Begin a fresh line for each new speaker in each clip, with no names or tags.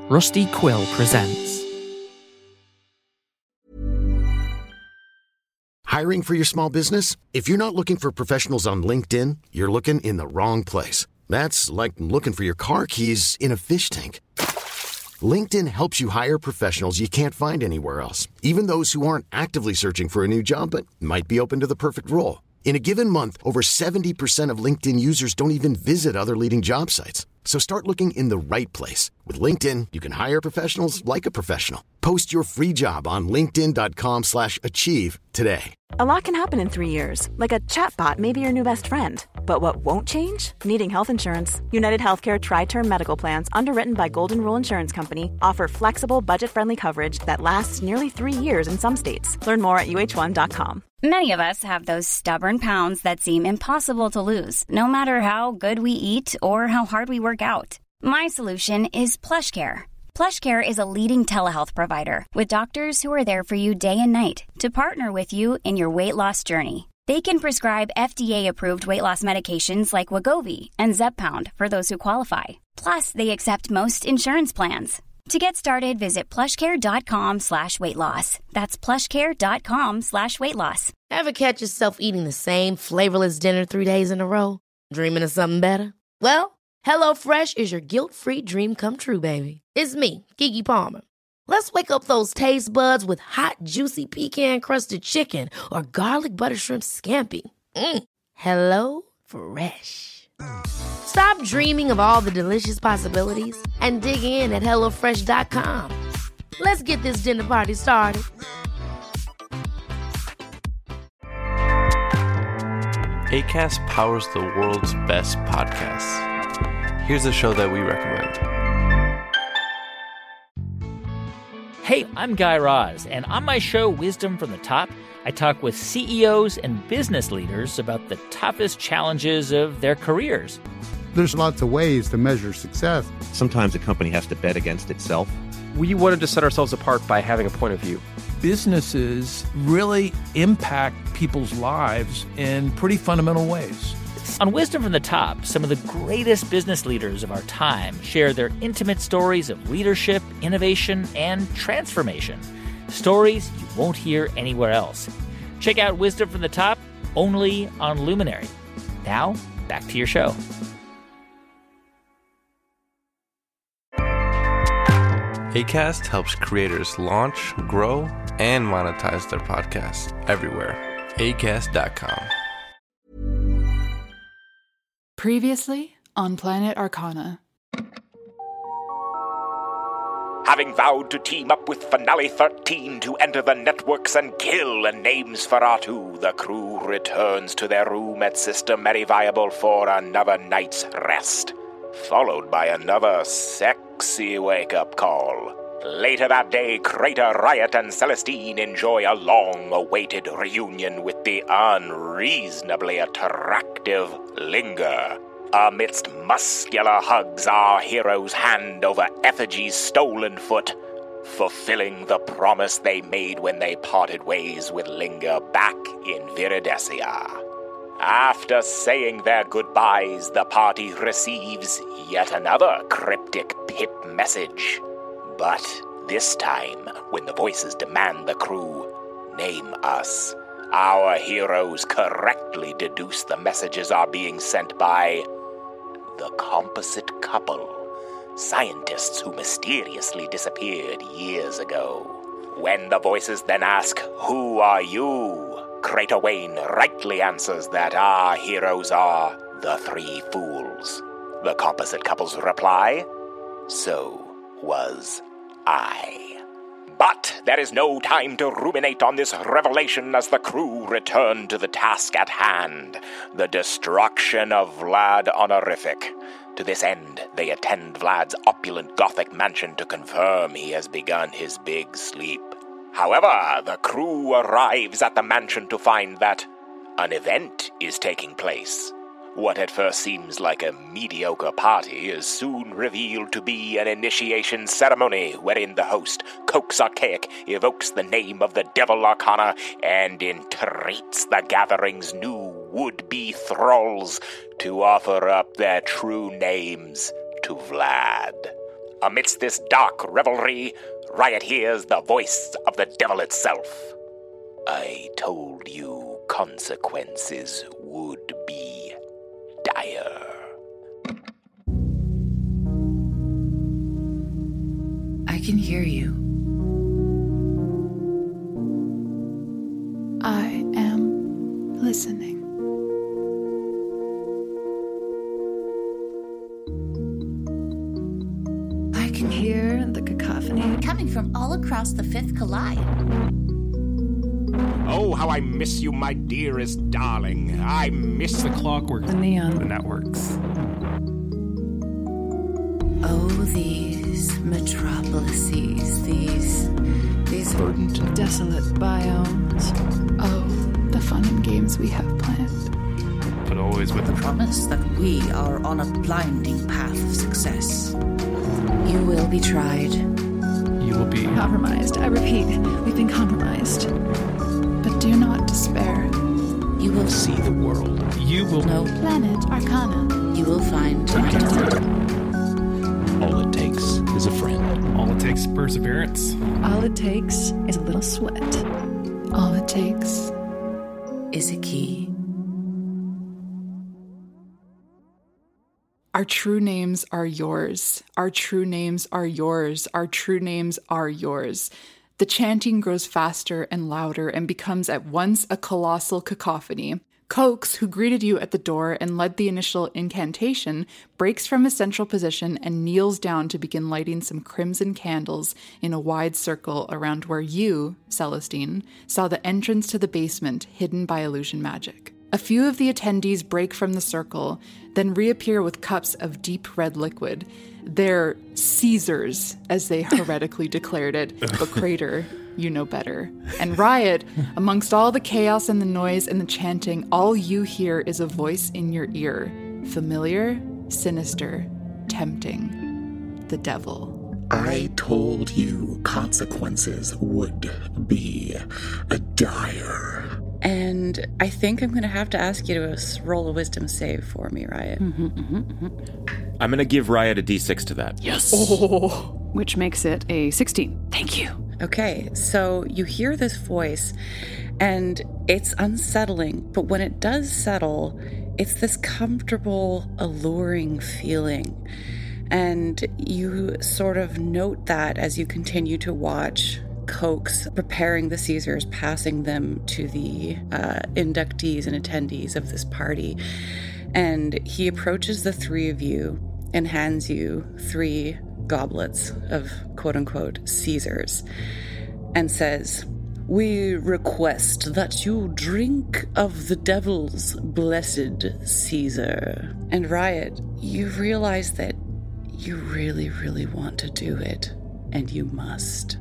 Rusty Quill presents.
Hiring for your small business? If you're not looking for professionals on LinkedIn, you're looking in the wrong place. That's like looking for your car keys in a fish tank. LinkedIn helps you hire professionals you can't find anywhere else, even those who aren't actively searching for a new job but might be open to the perfect role. In a given month, over 70% of LinkedIn users don't even visit other leading job sites. So start looking in the right place. With LinkedIn, you can hire professionals like a professional. Post your free job on linkedin.com/achieve today.
A lot can happen in 3 years, like a chatbot may be your new best friend. But what won't change? Needing health insurance. United Healthcare Tri-Term Medical Plans, underwritten by Golden Rule Insurance Company, offer flexible, budget-friendly coverage that lasts nearly 3 years in some states. Learn more at uh1.com.
Many of us have those stubborn pounds that seem impossible to lose, no matter how good we eat or how hard we work out. My solution is PlushCare. PlushCare is a leading telehealth provider with doctors who are there for you day and night to partner with you in your weight loss journey. They can prescribe FDA-approved weight loss medications like Wegovy and Zepbound for those who qualify. Plus, they accept most insurance plans. To get started, visit plushcare.com/weightloss. That's plushcare.com/weightloss.
Ever catch yourself eating the same flavorless dinner 3 days in a row? Dreaming of something better? Well, HelloFresh is your guilt-free dream come true, baby. It's me, Keke Palmer. Let's wake up those taste buds with hot, juicy pecan-crusted chicken or garlic butter shrimp scampi. Hello Fresh. Stop dreaming of all the delicious possibilities and dig in at HelloFresh.com. Let's get this dinner party started.
Acast powers the world's best podcasts. Here's a show that we recommend.
Hey, I'm Guy Raz, and on my show, Wisdom from the Top, I talk with CEOs and business leaders about the toughest challenges of their careers.
There's lots of ways to measure success.
Sometimes a company has to bet against itself.
We wanted to set ourselves apart by having a point of view.
Businesses really impact people's lives in pretty fundamental ways.
On Wisdom from the Top, some of the greatest business leaders of our time share their intimate stories of leadership, innovation, and transformation. Stories you won't hear anywhere else. Check out Wisdom from the Top, only on Luminary. Now, back to your show.
Acast helps creators launch, grow, and monetize their podcasts everywhere. Acast.com.
Previously on Planet Arcana.
Having vowed to team up with Finale 13 to enter the networks and kill Names-Feratu, the crew returns to their room at Sister Meriviable for another night's rest, followed by another sexy wake-up call. Later that day, Crater, Riot, and Celestine enjoy a long-awaited reunion with the unreasonably attractive Linger. Amidst muscular hugs, our heroes hand over Effigy's stolen foot, fulfilling the promise they made when they parted ways with Linger back in Viridesia. After saying their goodbyes, the party receives yet another cryptic pip message. But this time, when the voices demand the crew name us, our heroes correctly deduce the messages are being sent by the Composite Couple, scientists who mysteriously disappeared years ago. When the voices then ask, "Who are you?" Crater Wayne rightly answers that our heroes are the Three Fools. The Composite Couple's reply, "So was I." But there is no time to ruminate on this revelation as the crew return to the task at hand, the destruction of Vlad Honorific. To this end, they attend Vlad's opulent Gothic mansion to confirm he has begun his big sleep. However, the crew arrives at the mansion to find that an event is taking place. What at first seems like a mediocre party is soon revealed to be an initiation ceremony wherein the host, Coax Archaic, evokes the name of the Devil Arcana and entreats the gathering's new would-be thralls to offer up their true names to Vlad. Amidst this dark revelry, Riot hears the voice of the devil itself. I told you consequences would be dire.
I can hear you. I am listening.
I can hear the cacophony coming from all across the Fifth Collide.
Oh, how I miss you, my dearest darling. I miss
the clockwork,
the neon,
the networks.
Oh, these metropolises, these
verdant, desolate biomes. Oh, the fun and games we have planned.
But always with the
promise that we are on a blinding path of success. You will be tried.
You will be
compromised. I repeat, we've been compromised. But do not despair.
You will see the world.
You will
know
Planet Arcana.
You will find
all it takes is a friend.
All it takes is perseverance.
All it takes is a little sweat. All it takes
is a key.
Our true names are yours. Our true names are yours. Our true names are yours. The chanting grows faster and louder and becomes at once a colossal cacophony. Cokes, who greeted you at the door and led the initial incantation, breaks from his central position and kneels down to begin lighting some crimson candles in a wide circle around where you, Celestine, saw the entrance to the basement hidden by illusion magic. A few of the attendees break from the circle, then reappear with cups of deep red liquid. They're Caesars, as they heretically declared it, but Crater, you know better. And Riot, amongst all the chaos and the noise and the chanting, all you hear is a voice in your ear. Familiar, sinister, tempting. The devil.
I told you consequences would be dire.
And I think I'm going to have to ask you to roll a wisdom save for me, Riot.
I'm going to give Riot a d6 to that.
Yes.
Oh, which makes it a 16. Thank you.
Okay, so you hear this voice, and it's unsettling, but when it does settle, it's this comfortable, alluring feeling. And you sort of note that as you continue to watch Cokes preparing the Caesars, passing them to the inductees and attendees of this party. And he approaches the three of you and hands you 3 goblets of quote-unquote Caesars and says, "We request that you drink of the devil's blessed Caesar." And Riot, you realize that you really, really want to do it, and you must.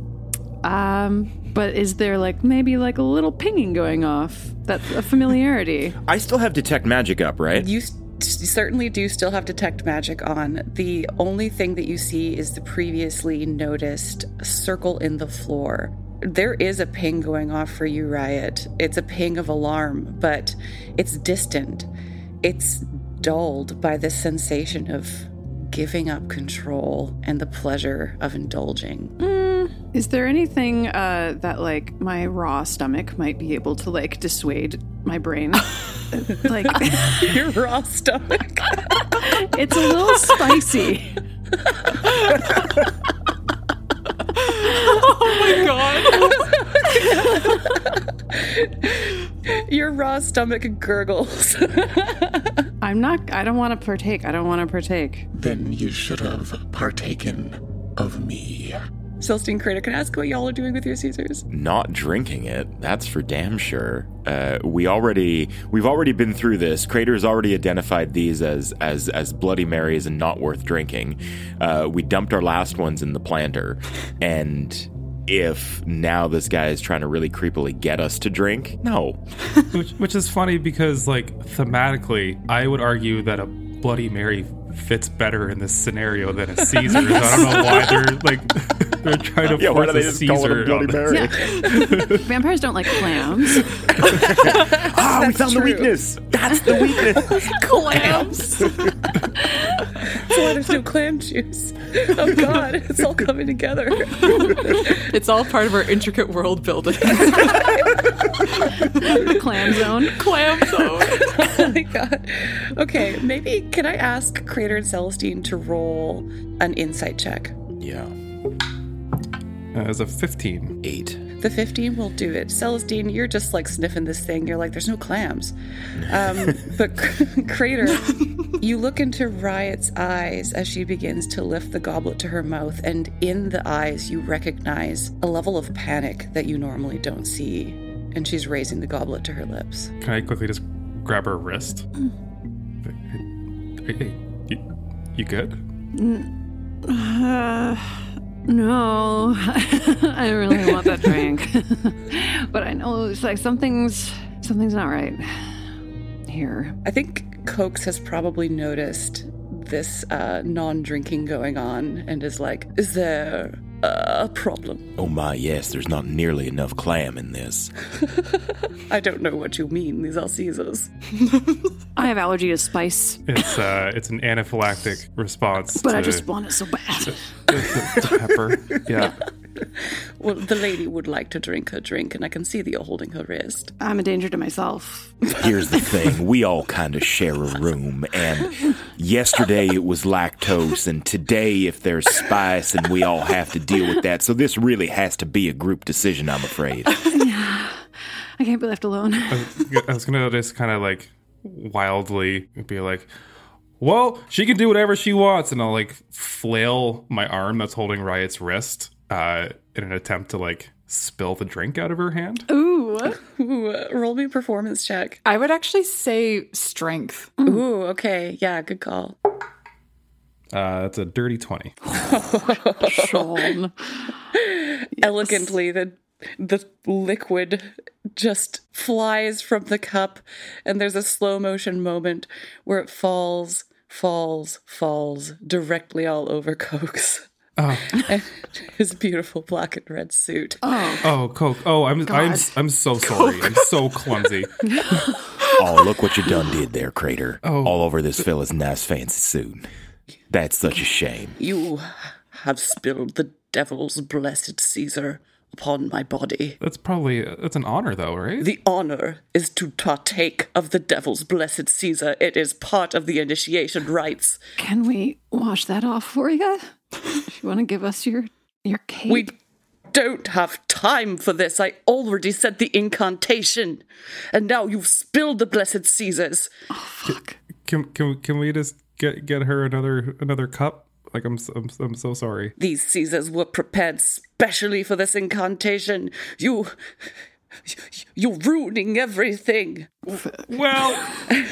But is there maybe a little pinging going off? That's a familiarity.
I still have Detect Magic up, right?
You certainly do still have Detect Magic on. The only thing that you see is the previously noticed circle in the floor. There is a ping going off for you, Riot. It's a ping of alarm, but it's distant. It's dulled by this sensation of giving up control and the pleasure of indulging.
Is there anything that my raw stomach might be able to dissuade my brain?
Your raw stomach?
It's a little spicy.
Oh my god. Your raw stomach gurgles.
I don't want to partake.
Then you should have partaken of me.
Celestine, Crater, can I ask what y'all are doing with your Caesars?
Not drinking it, that's for damn sure. We've already been through this. Crater's already identified these as Bloody Marys and not worth drinking. We dumped our last ones in the planter, and if now this guy is trying to really creepily get us to drink, no.
Which is funny because thematically, I would argue that a Bloody Mary fits better in this scenario than a Caesar. I don't know why they're trying to force a Caesar.
Bloody Mary.
Yeah. Vampires don't like clams.
We found the weakness. That's the weakness.
Clams. That's why there's no clam juice. Oh God, it's all coming together.
It's all part of our intricate world building.
The clam zone.
Clam zone.
Oh my God. Okay, maybe can I ask Crater and Celestine to roll an insight check?
Yeah.
As a 15.
8.
The 15 will do it. Celestine, you're just like sniffing this thing. You're like, there's no clams. But Crater, you look into Riot's eyes as she begins to lift the goblet to her mouth, and in the eyes you recognize a level of panic that you normally don't see. And she's raising the goblet to her lips.
Can I quickly just grab her wrist? Hey, you good?
No, I really want that drink. But I know it's like something's not right here.
I think Cokes has probably noticed this non-drinking going on and is like, is there a problem?
Oh my, yes, there's not nearly enough clam in this.
I don't know what you mean. These are Caesars.
I have allergy to spice.
It's an anaphylactic response.
But I just want it so bad.
To pepper. Yeah.
Well, the lady would like to drink her drink, and I can see that you're holding her wrist.
I'm a danger to myself.
Here's the thing. We all kind of share a room, and yesterday it was lactose, and today if there's spice, and we all have to deal with that. So this really has to be a group decision, I'm afraid.
Yeah. I can't be left alone.
I was going to just kind of like wildly be like, well, she can do whatever she wants. And I'll like flail my arm that's holding Riot's wrist in an attempt to like spill the drink out of her hand.
Ooh, roll me a performance check.
I would actually say strength.
Ooh, okay. Yeah, good call.
That's a dirty 20.
Sean. Yes. Elegantly, the liquid just flies from the cup, and there's a slow motion moment where it falls directly all over Cokes.
Oh.
And his beautiful black and red suit.
Oh, Coke. Oh, I'm so sorry. I'm so clumsy.
Oh, look what you done did there, Crater.
Oh.
All over this fella's nice fancy suit. That's such a shame.
You have spilled the devil's blessed Caesar upon my body.
That's an honor, though, right?
The honor is to partake of the devil's blessed Caesar. It is part of the initiation rites.
Can we wash that off for you? You want to give us your cape?
We don't have time for this. I already said the incantation, and now you've spilled the blessed Caesars.
Oh, fuck.
Can we just get her another cup? Like, I'm so sorry.
These Caesars were prepared specially for this incantation. You're ruining everything.
Well,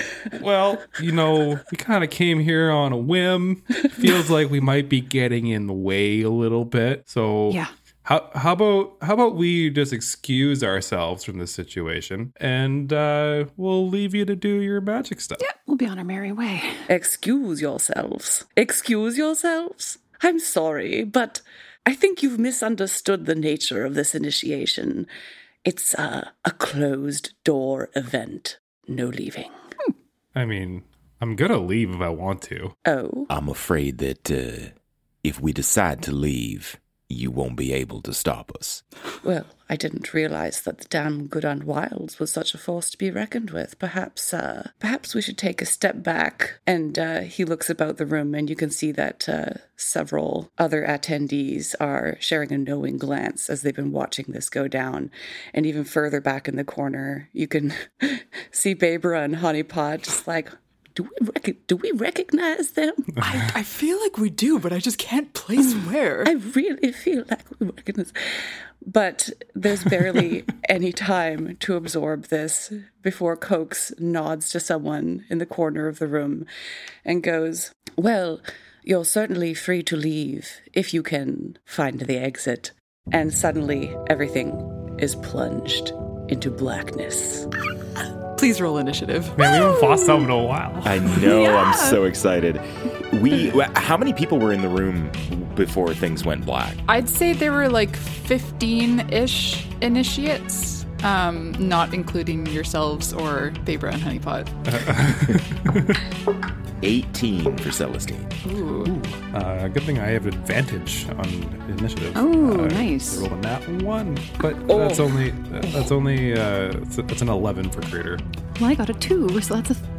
we kind of came here on a whim. Feels like we might be getting in the way a little bit. So
yeah.
How about we just excuse ourselves from this situation, and we'll leave you to do your magic stuff.
Yeah, we'll be on our merry way.
Excuse yourselves. Excuse yourselves? I'm sorry, but I think you've misunderstood the nature of this initiation. It's a closed door event. No leaving.
I mean, I'm gonna leave if I want to.
Oh?
I'm afraid that if we decide to leave, you won't be able to stop us.
Well, I didn't realize that the damn good and wilds was such a force to be reckoned with. Perhaps we should take a step back. And he looks about the room, and you can see that several other attendees are sharing a knowing glance as they've been watching this go down. And even further back in the corner, you can see Babra and Honeypot just like, do we recognize them?
I feel like we do, but I just can't place where.
I really feel like we recognize. But there's barely any time to absorb this before Cokes nods to someone in the corner of the room and goes, well, you're certainly free to leave if you can find the exit. And suddenly everything is plunged into blackness.
Please roll initiative.
Man, we haven't fought something in a while.
I know, yeah. I'm so excited. How many people were in the room before things went black?
I'd say there were like 15-ish initiates, not including yourselves or Babra and Honeypot.
18 for Celestine.
Ooh.
Good thing I have advantage on initiative.
Oh, nice.
I rolled a nat 1, but that's only it's an 11 for Crater.
Well, I got a 2, so that's 5.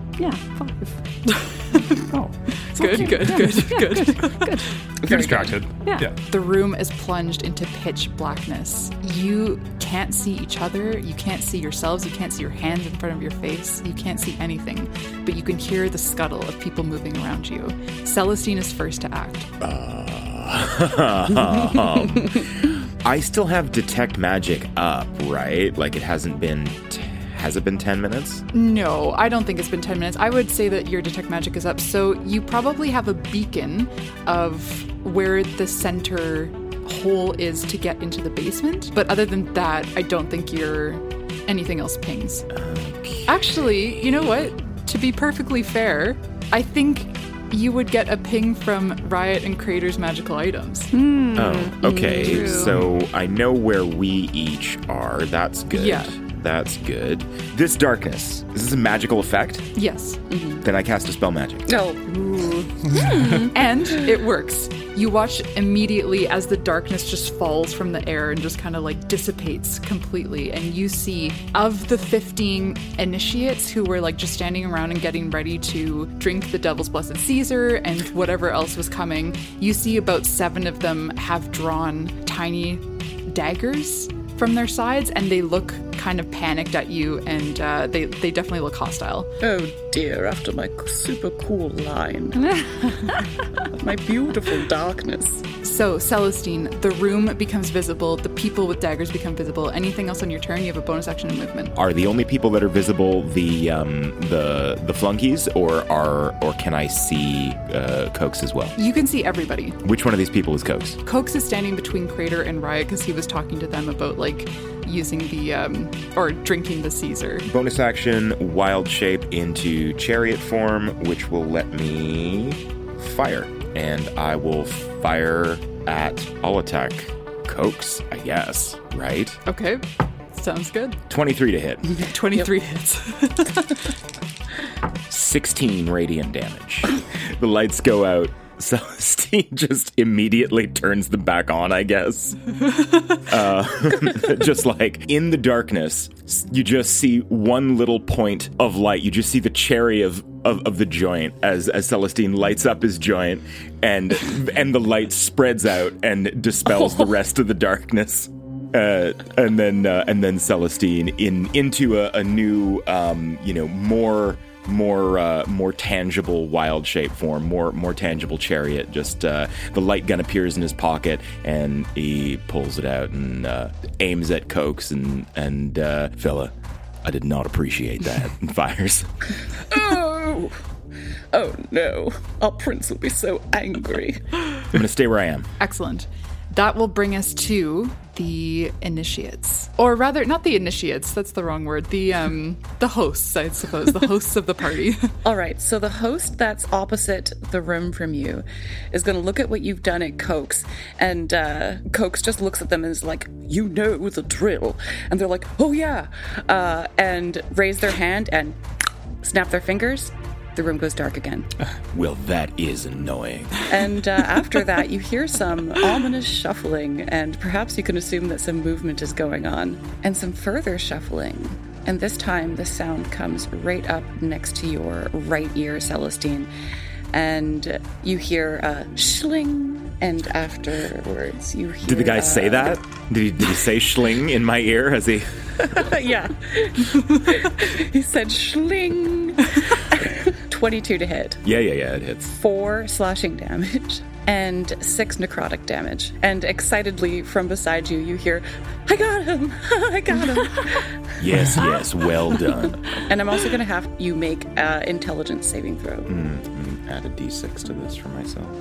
Oh,
good.
You're distracted.
Yeah.
The room is plunged into pitch blackness. You can't see each other. You can't see yourselves. You can't see your hands in front of your face. You can't see anything. But you can hear the scuttle of people moving around you. Celestine is first to act.
I still have Detect Magic up, right? Like it hasn't been... Has it been 10 minutes?
No, I don't think it's been 10 minutes. I would say that your Detect Magic is up. So you probably have a beacon of where the center hole is to get into the basement. But other than that, I don't think anything else pings.
Okay.
Actually, you know what? To be perfectly fair, I think you would get a ping from Riot and Crater's magical items.
Oh, okay.
True.
So I know where we each are. That's good.
Yeah.
That's good. This darkness, is this a magical effect?
Yes.
Mm-hmm. Then I cast a spell magic.
Oh. And it works. You watch immediately as the darkness just falls from the air and just kind of like dissipates completely. And you see of the 15 initiates who were like just standing around and getting ready to drink the Devil's Blessed Caesar and whatever else was coming, you see about 7 of them have drawn tiny daggers from their sides, and they look kind of panicked at you, and they definitely look hostile.
Oh dear, after my super cool line. My beautiful darkness.
So, Celestine, the room becomes visible, the people with daggers become visible. Anything else on your turn? You have a bonus action and movement.
Are the only people that are visible the flunkies, or can I see Cokes as well?
You can see everybody.
Which one of these people is Cokes?
Cokes is standing between Crater and Riot because he was talking to them about like using the or drinking the Caesar.
Bonus action, wild shape into chariot form, which will let me fire. And I will fire I'll attack Cokes, I guess, right?
Okay, sounds good.
23 to hit.
23 hits.
16 radiant damage. The lights go out. Celestine just immediately turns them back on, I guess. Just like in the darkness, you just see one little point of light. You just see the cherry of the joint as Celestine lights up his joint, and the light spreads out and dispels the rest of the darkness. And then Celestine into a new, more tangible wild shape form, more tangible chariot. Just the light gun appears in his pocket, and he pulls it out and aims at Cokes and fella, I did not appreciate that, and fires.
Oh no, our prince will be so angry.
I'm gonna stay where I am.
Excellent. That will bring us to the initiates. Or rather, not the initiates, that's the wrong word. The hosts, I suppose. The hosts of the party.
All right, so the host that's opposite the room from you is going to look at what you've done at Cokes, and Cokes just looks at them and is like, you know the drill. And they're like, oh yeah, and raise their hand and snap their fingers. The room goes dark again.
Well, that is annoying.
And after that, you hear some ominous shuffling, and perhaps you can assume that some movement is going on. And some further shuffling. And this time, the sound comes right up next to your right ear, Celestine. And you hear a schling, and afterwards you hear...
Did the guy say that? Did he say schling in my ear? Has he...
Yeah. He said schling. 22 to hit.
Yeah, it hits.
4 slashing damage and 6 necrotic damage. And excitedly from beside you, you hear, I got him! I got him!
Yes, well done.
And I'm also going to have you make intelligence saving throw.
Add a d6 to this for myself.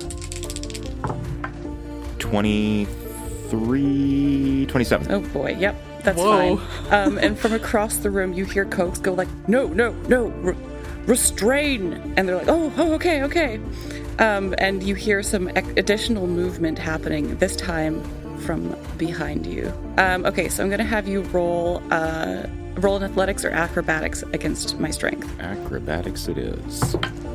27.
Oh boy, yep, that's fine. And from across the room, you hear Cokes go like, no, restrain. And they're like, oh, okay. And you hear some additional movement happening, this time from behind you. Okay, so I'm going to have you roll in athletics or acrobatics against my strength.
Acrobatics it is.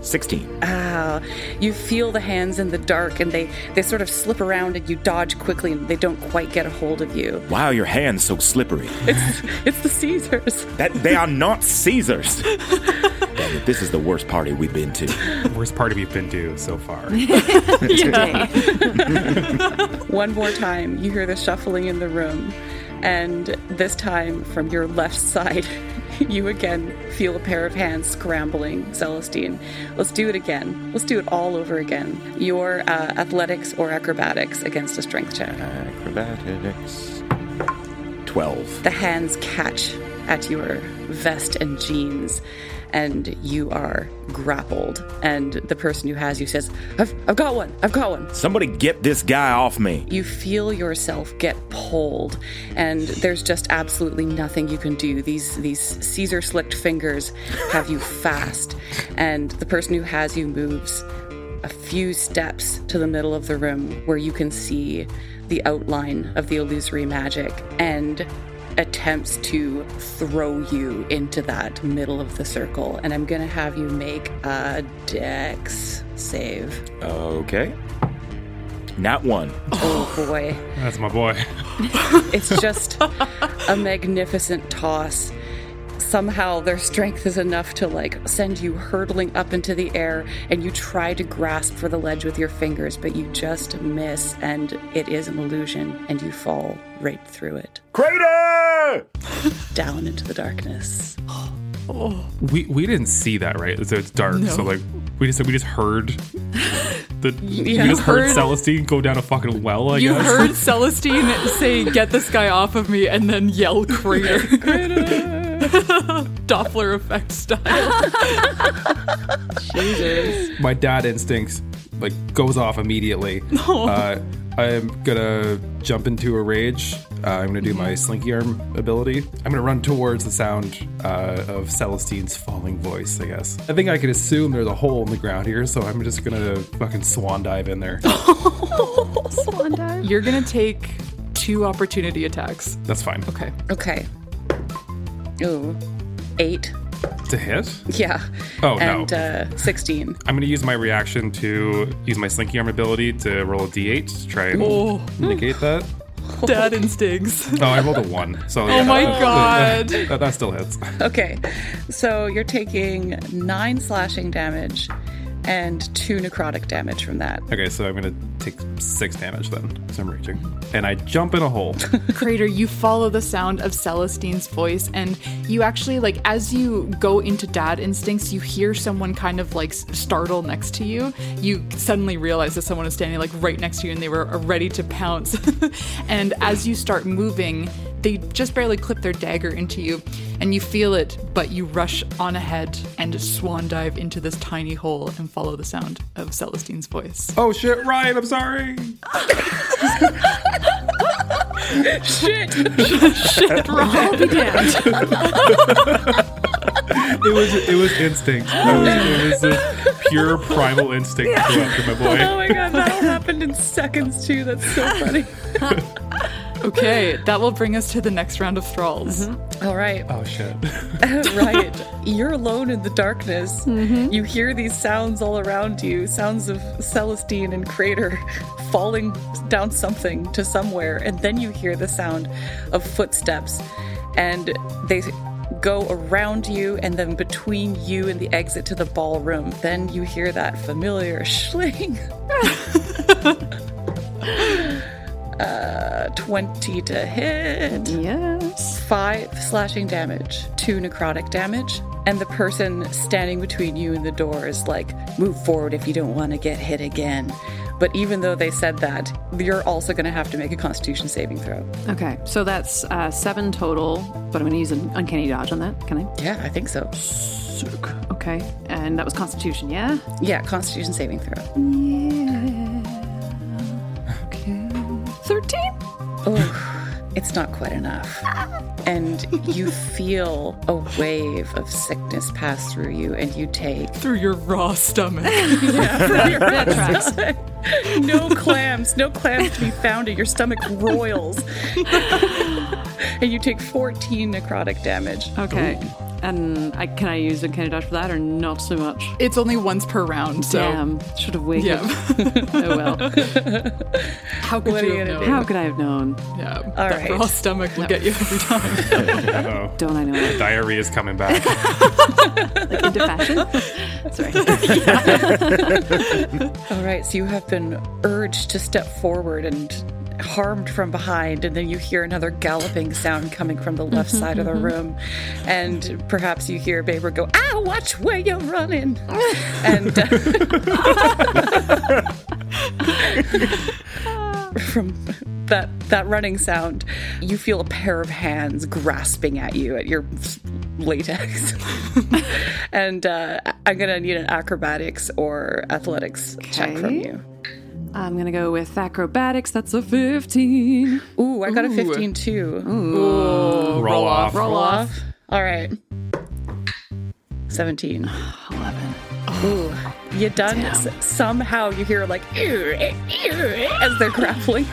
16.
You feel the hands in the dark, and they sort of slip around, and you dodge quickly, and they don't quite get a hold of you.
Why are your hands so slippery?
It's the Caesars.
They are not Caesars. Damn it, this is the worst party we've been to.
The worst party we've been to so far.
Today. One more time, you hear the shuffling in the room, and this time from your left side, you again feel a pair of hands scrambling. Celestine, let's do it again. Let's do it all over again. Your athletics or acrobatics against a strength check.
Acrobatics. 12.
The hands catch at your vest and jeans, and you are grappled. And the person who has you says, I've got one.
Somebody get this guy off me.
You feel yourself get pulled, and there's just absolutely nothing you can do. These Caesar-slicked fingers have you fast, and the person who has you moves a few steps to the middle of the room where you can see the outline of the illusory magic, and attempts to throw you into that middle of the circle. And I'm gonna have you make a dex save.
Okay. Nat 1.
Oh boy.
That's my boy.
It's just a magnificent toss. Somehow their strength is enough to send you hurtling up into the air, and you try to grasp for the ledge with your fingers, but you just miss, and it is an illusion, and you fall right through it.
Crater!
Down into the darkness.
Oh. We didn't see that, right? So it's dark.
No.
So we just heard we just heard Celestine go down a fucking well. I guess
you heard Celestine say, "Get this guy off of me," and then yell, "Crater!" Crater! Doppler effect style.
Jesus.
My dad instincts goes off immediately.
No.
I'm gonna jump into a rage. I'm gonna do my slinky arm ability. I'm gonna run towards the sound of Celestine's falling voice, I guess. I think I can assume there's a hole in the ground here, so I'm just gonna fucking swan dive in there.
Swan dive? You're gonna take 2 opportunity attacks.
That's fine.
Okay. Ooh. 8.
To hit?
Yeah.
Oh,
and,
no.
And 16.
I'm going to use my reaction to use my slinky arm ability to roll a d8 to try and negate that.
Dad instincts.
Oh, I rolled a 1. So
oh my god.
That still hits.
Okay. So you're taking 9 slashing damage and 2 necrotic damage from that.
Okay, so I'm going to take 6 damage then, because I'm raging. And I jump in a hole.
Crater, you follow the sound of Celestine's voice, and you actually, as you go into dad instincts, you hear someone kind of, startle next to you. You suddenly realize that someone is standing, right next to you, and they were ready to pounce. And as you start moving, they just barely clip their dagger into you, and you feel it, but you rush on ahead and swan dive into this tiny hole and follow the sound of Celestine's voice.
Oh shit, Ryan, I'm sorry.
Shit, Ryan. I'll be damned.
It was instinct. It was a pure primal instinct to go after my boy.
Oh my god, that all happened in seconds too. That's so funny.
Okay, that will bring us to the next round of thralls.
Mm-hmm. All right.
Oh, shit.
Right. You're alone in the darkness. Mm-hmm. You hear these sounds all around you, sounds of Celestine and Crater falling down something to somewhere, and then you hear the sound of footsteps, and they go around you and then between you and the exit to the ballroom. Then you hear that familiar schling. 20 to hit.
Yes.
5 slashing damage, 2 necrotic damage. And the person standing between you and the door is move forward if you don't want to get hit again. But even though they said that, you're also going to have to make a Constitution saving throw.
Okay, so that's 7 total, but I'm going to use an uncanny dodge on that. Can I?
Yeah, I think so.
Sick. Okay, and that was Constitution, yeah?
Yeah, Constitution saving throw.
Yeah. Okay. 13?
Oh, it's not quite enough. And you feel a wave of sickness pass through you, and you take...
Through your raw stomach.
Yeah, through your stomach. No clams to be found, and your stomach roils. And you take 14 necrotic damage.
Okay. And can I use Uncanny Dodge for that or not so much?
It's only once per round, so...
Damn, should have waited.
Yeah.
Oh well.
How could you have known?
How could I have known?
Yeah,
All
that
right.
raw stomach will get you every time.
Uh-oh.
Don't I know it?
Diarrhea is coming back.
Like into fashion? Sorry.
All right, so you have been urged to step forward and harmed from behind, and then you hear another galloping sound coming from the left side of the room, and perhaps you hear Baber go, "Ah, watch where you're running," and from that running sound, you feel a pair of hands grasping at you at your latex, and I'm gonna need an acrobatics or athletics check from you.
I'm going to go with acrobatics. That's a 15.
Ooh, I got a 15 too.
Ooh.
Roll off.
Roll off.
All right. 17.
11.
Ooh, you done? Somehow you hear like, as they're grappling.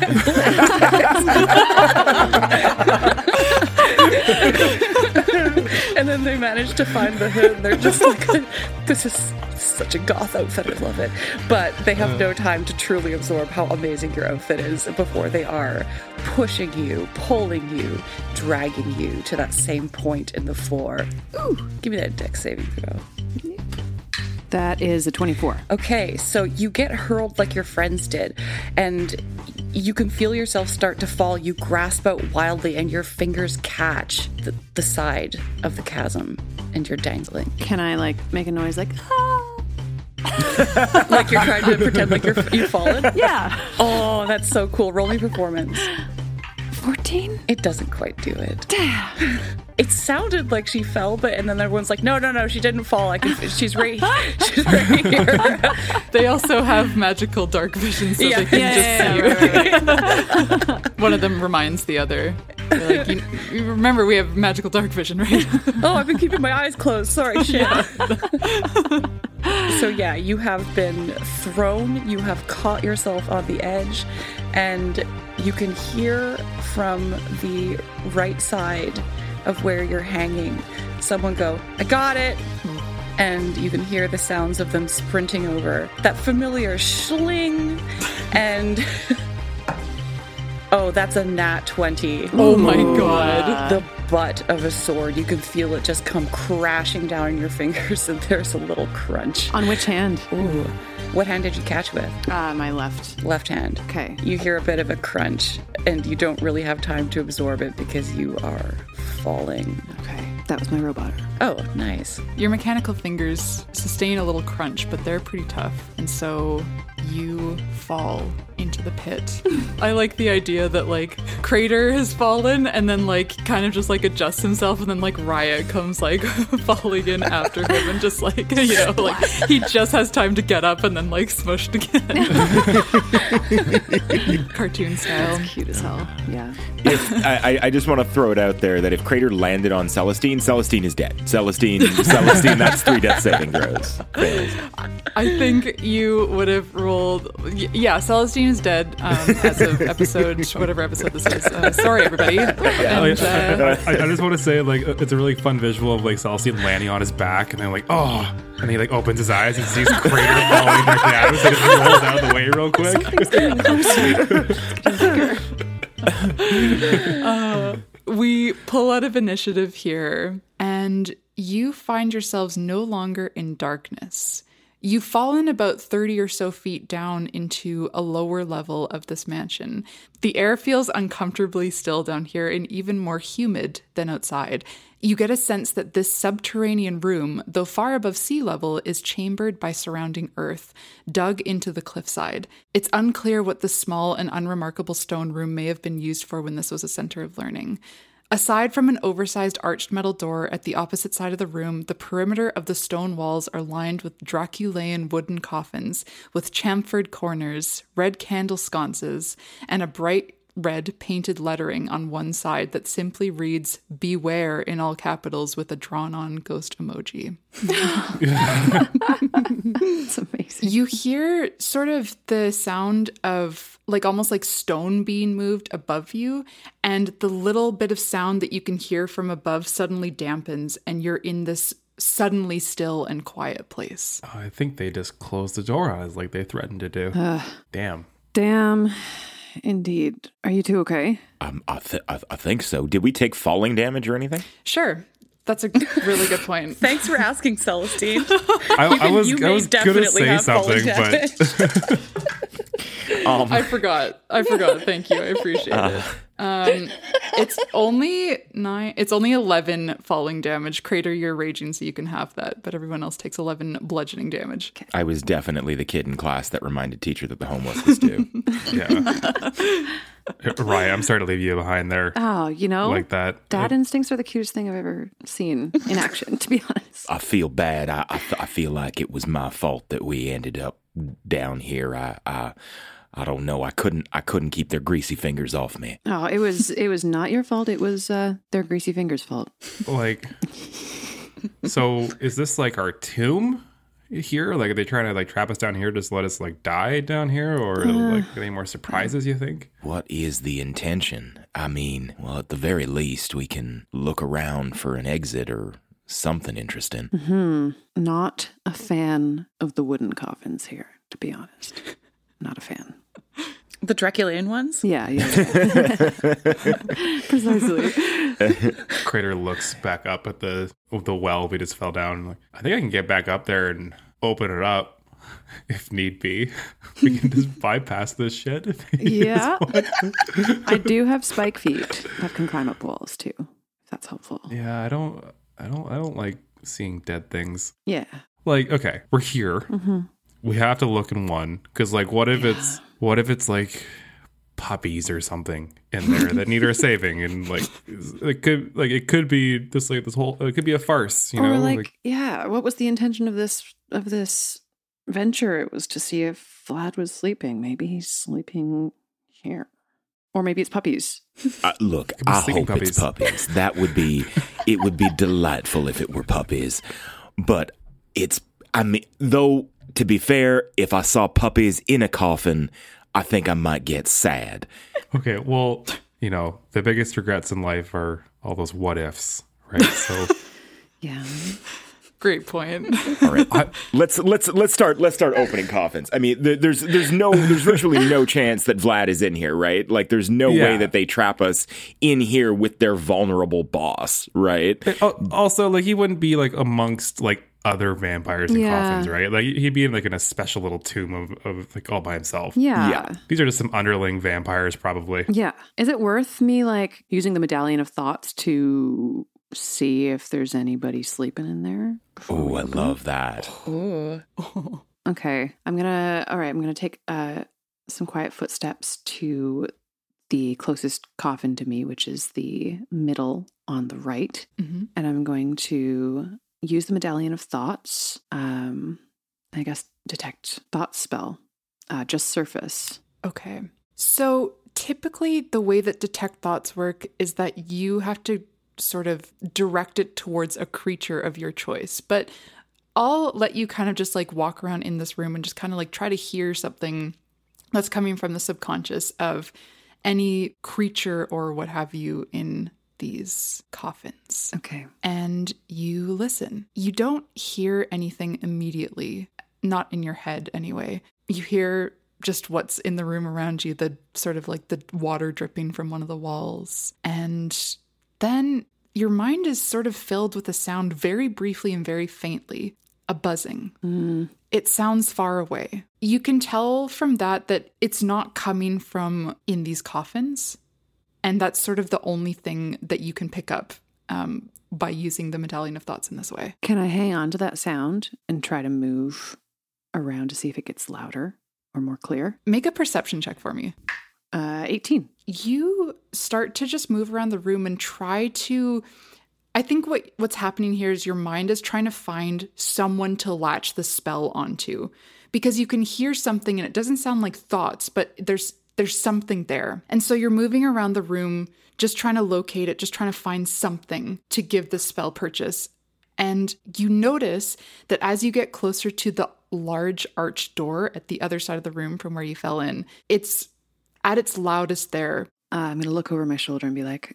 And then they manage to find the hood. And they're just like, this is such a goth outfit. I love it. But they have no time to truly absorb how amazing your outfit is before they are pushing you, pulling you, dragging you to that same point in the floor. Ooh, give me that dex saving throw.
That is a 24.
Okay, so you get hurled like your friends did, and you can feel yourself start to fall. You grasp out wildly, and your fingers catch the side of the chasm, and you're dangling.
Can I, make a noise like, ah?
Like you're trying to pretend like you've fallen?
Yeah.
Oh, that's so cool. Roll me performance.
14?
It doesn't quite do it.
Damn.
It sounded like she fell, and then everyone's like, no, she didn't fall. She's right here.
They also have magical dark vision, so they can just see you. Right. One of them reminds the other. They're like, you remember we have magical dark vision, right?
Oh, I've been keeping my eyes closed. Sorry, shit. So yeah, you have been thrown. You have caught yourself on the edge, and you can hear from the right side of where you're hanging someone go, "I got it!" And you can hear the sounds of them sprinting over. That familiar schling, and oh, that's a nat 20.
Oh my god.
The butt of a sword. You can feel it just come crashing down in your fingers, and there's a little crunch.
On which hand?
Ooh. What hand did you catch with?
My left.
Left hand.
Okay.
You hear a bit of a crunch, and you don't really have time to absorb it because you are falling.
Okay. That was my robot.
Oh, nice.
Your mechanical fingers sustain a little crunch, but they're pretty tough. And so you fall into the pit. I like the idea that Crater has fallen and then kind of just adjusts himself, and then Riot comes falling in after him and just he just has time to get up and then smushed again. Cartoon style.
That's cute as hell. Yeah.
I just want to throw it out there that if Crater landed on Celestine, Celestine is dead. Celestine, that's 3 death saving throws. Fails.
I think you would have rolled. Yeah, Celestine is dead as of whatever episode this is. Sorry, everybody. And,
I just want to say, it's a really fun visual of Celestine landing on his back, and then oh, and he opens his eyes and sees Crater falling back down, so he rolls out of the way real quick.
We pull out of initiative here, and you find yourselves no longer in darkness. You've fallen about 30 or so feet down into a lower level of this mansion. The air feels uncomfortably still down here and even more humid than outside. You get a sense that this subterranean room, though far above sea level, is chambered by surrounding earth, dug into the cliffside. It's unclear what the small and unremarkable stone room may have been used for when this was a center of learning. Aside from an oversized arched metal door at the opposite side of the room, the perimeter of the stone walls are lined with Draculean wooden coffins with chamfered corners, red candle sconces, and a bright red painted lettering on one side that simply reads "Beware" in all capitals with a drawn-on ghost emoji.
It's amazing.
You hear sort of the sound of like almost like stone being moved above you, and the little bit of sound that you can hear from above suddenly dampens, and you're in this suddenly still and quiet place.
I think they just closed the door on us like they threatened to do. Damn.
Indeed. Are you two okay?
I think so. Did we take falling damage or anything?
Sure. That's a really good point.
Thanks for asking, Celestine.
I was going to say something, but...
I forgot. Thank you. I appreciate it. It's only 11 falling damage. Crater, you're raging, so you can have that. But everyone else takes 11 bludgeoning damage.
I was definitely the kid in class that reminded teacher that the homework was due.
Yeah. Right, I'm sorry to leave you behind there.
Oh,
like that.
Dad instincts are the cutest thing I've ever seen in action, to be honest.
I feel bad. I feel like it was my fault that we ended up down here. I don't know. I couldn't keep their greasy fingers off me.
Oh, it was not your fault. It was their greasy fingers' fault.
Like, so is this like our tomb here? Like, are they trying to like trap us down here, just let us like die down here, or like any more surprises? You think?
What is the intention? I mean, well, at the very least, we can look around for an exit or something interesting.
Mm-hmm. Not a fan of the wooden coffins here, to be honest. Not a fan.
The Draculian ones?
Yeah. Precisely.
Crater looks back up at the well we just fell down. Like, I think I can get back up there and open it up if need be. We can just bypass this shit.
Yeah. I do have spike feet that can climb up walls too, if that's helpful.
Yeah, I don't like seeing dead things.
Yeah.
Like, okay, we're here. Mm-hmm. We have to look in one, because like what if it's like puppies or something in there that need our saving, and like it could be this like this whole, it could be a farce,
or like yeah, what was the intention of this venture? It was to see if Vlad was sleeping. Maybe he's sleeping here, or maybe it's puppies.
Look, I hope it's puppies. It would be delightful if it were puppies, but though. To be fair, if I saw puppies in a coffin, I think I might get sad.
Okay, well, the biggest regrets in life are all those what ifs, right? So,
yeah,
great point.
All right, let's start opening coffins. I mean, there's virtually no chance that Vlad is in here, right? Like, there's no way that they trap us in here with their vulnerable boss, right?
Also, like, he wouldn't be like amongst like other vampires in coffins, right? Like, he'd be in like in a special little tomb of like all by himself.
Yeah.
These are just some underling vampires, probably.
Yeah. Is it worth me like using the Medallion of Thoughts to see if there's anybody sleeping in there?
Oh, I love that.
Ooh.
Okay. I'm gonna take some quiet footsteps to the closest coffin to me, which is the middle on the right. Mm-hmm. And I'm going to use the Medallion of Thoughts. I guess detect thoughts spell. Just surface.
Okay. So typically the way that detect thoughts work is that you have to sort of direct it towards a creature of your choice. But I'll let you kind of just like walk around in this room and just kind of like try to hear something that's coming from the subconscious of any creature or what have you in these coffins.
Okay.
And you listen. You don't hear anything immediately, not in your head anyway. You hear just what's in the room around you, the sort of like the water dripping from one of the walls. And then your mind is sort of filled with a sound very briefly and very faintly, a buzzing.
Mm.
It sounds far away. You can tell from that it's not coming from in these coffins. And that's sort of the only thing that you can pick up by using the Medallion of Thoughts in this way.
Can I hang on to that sound and try to move around to see if it gets louder or more clear?
Make a perception check for me.
18.
You start to just move around the room and try to... I think what's happening here is your mind is trying to find someone to latch the spell onto. Because you can hear something and it doesn't sound like thoughts, but there's there's something there. And so you're moving around the room, just trying to locate it, just trying to find something to give the spell purchase. And you notice that as you get closer to the large arched door at the other side of the room from where you fell in, it's at its loudest there.
I'm going to look over my shoulder and be like,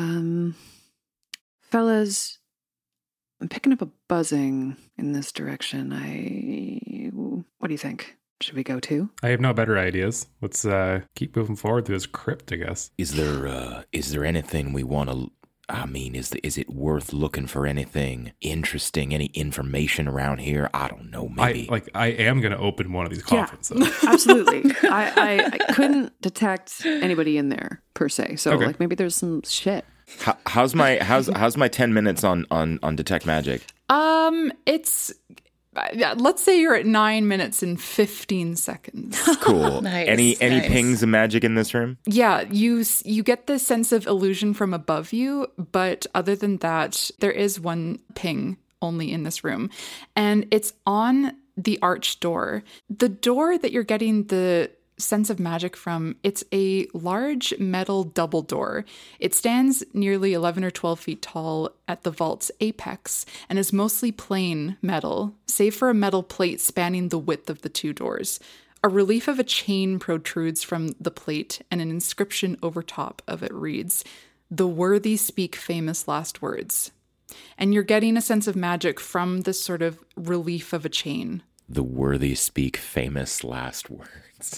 fellas, I'm picking up a buzzing in this direction. What do you think? Should we go too?
I have no better ideas. Let's keep moving forward through this crypt, I guess.
Is there anything we want to... I mean, is it worth looking for anything interesting, any information around here? I don't know, maybe.
I am going to open one of these coffins.
Yeah, absolutely. I couldn't detect anybody in there, per se. So,
Okay.
maybe there's some shit.
How's my 10 minutes on detect magic?
It's... let's say you're at 9 minutes and 15 seconds.
Cool.
Nice,
Any
nice.
pings of magic in this room?
Yeah, you get the sense of illusion from above you, but other than that, there is one ping only in this room, and it's on the arched door. The door that you're getting the sense of magic from, it's a large metal double door. It stands nearly 11 or 12 feet tall at the vault's apex and is mostly plain metal, save for a metal plate spanning the width of the two doors. A relief of a chain protrudes from the plate, and an inscription over top of it reads, "The worthy speak famous last words." And you're getting a sense of magic from this sort of relief of a chain.
The worthy speak famous last words.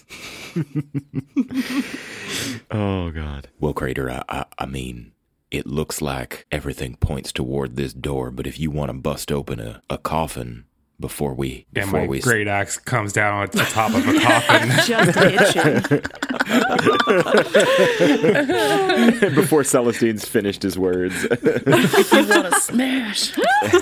Oh, God. Well, Crater, I mean, it looks like everything points toward this door, but if you want to bust open a coffin before we...
And my great axe comes down at the top of a coffin.
Just itching.
Before Celestine's finished his words.
You want to smash.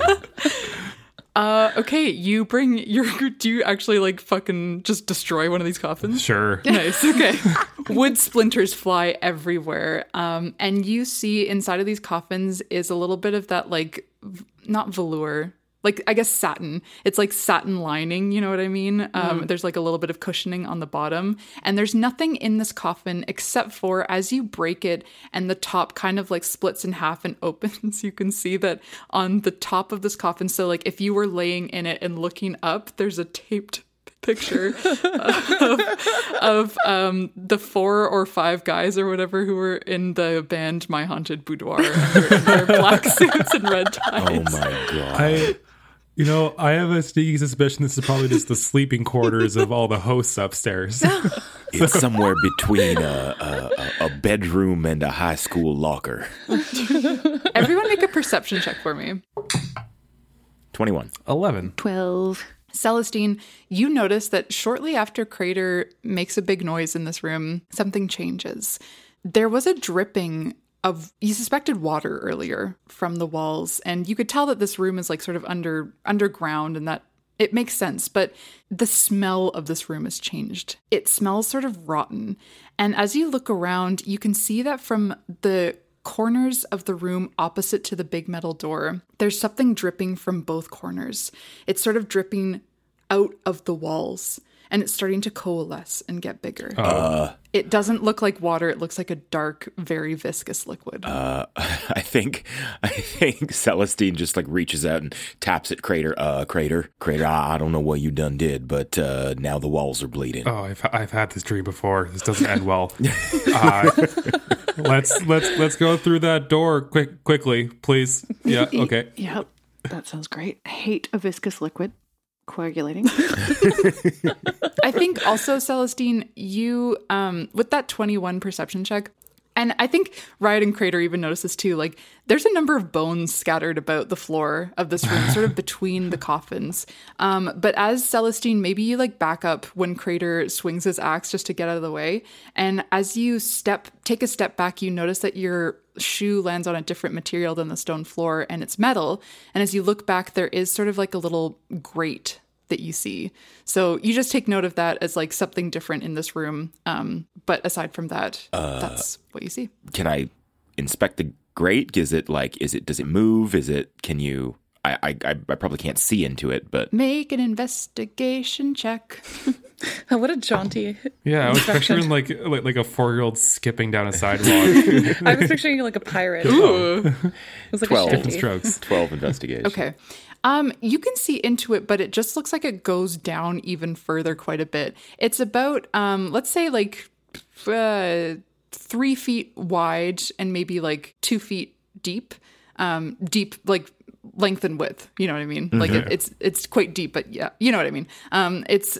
Okay, do you actually fucking just destroy one of these coffins?
Sure.
Nice, okay. Wood splinters fly everywhere. And you see inside of these coffins is a little bit of that, not velour, I guess satin. It's like satin lining, you know what I mean? There's a little bit of cushioning on the bottom. And there's nothing in this coffin except for as you break it and the top kind of splits in half and opens, you can see that on the top of this coffin. So if you were laying in it and looking up, there's a taped picture of the 4 or 5 guys or whatever who were in the band My Haunted Boudoir in their black suits and red ties.
Oh my God.
I have a sneaky suspicion this is probably just the sleeping quarters of all the hosts upstairs.
It's somewhere between a bedroom and a high school locker.
Everyone make a perception check for me.
21.
11.
12.
Celestine, you notice that shortly after Crater makes a big noise in this room, something changes. There was a dripping of, you suspected water earlier from the walls, and you could tell that this room is sort of underground, and that it makes sense, but the smell of this room has changed. It smells sort of rotten, and as you look around, you can see that from the corners of the room opposite to the big metal door, there's something dripping from both corners. It's sort of dripping out of the walls, and it's starting to coalesce and get bigger. It doesn't look like water. It looks like a dark, very viscous liquid.
I think Celestine just reaches out and taps at Crater. Crater, I don't know what you done did, but now the walls are bleeding.
Oh, I've had this dream before. This doesn't end well. Let's go through that door quickly, please. Yeah, okay.
Yep, that sounds great. I hate a viscous liquid. Coagulating.
I think also, Celestine, you, with that 21 perception check, and I think Riot and Crater even notice this too, there's a number of bones scattered about the floor of this room, sort of between the coffins. But as Celestine, maybe you back up when Crater swings his axe just to get out of the way. And as you take a step back, you notice that your shoe lands on a different material than the stone floor, and it's metal. And as you look back, there is sort of a little grate that you see. So you just take note of that as something different in this room. But aside from that, that's what you see.
Can I inspect the grate? Does it move? I probably can't see into it, but...
Make an investigation check.
What a jaunty.
Yeah, I was picturing like a 4-year-old skipping down a sidewalk.
I was picturing like a pirate.
Ooh.
It was like
12
different
strokes. 12 investigation.
Okay. You can see into it, but it just looks like it goes down even further quite a bit. It's about, let's say like 3 feet wide and maybe like 2 feet deep. Deep, like length and width. You know what I mean? Like it's quite deep, but yeah, you know what I mean. It's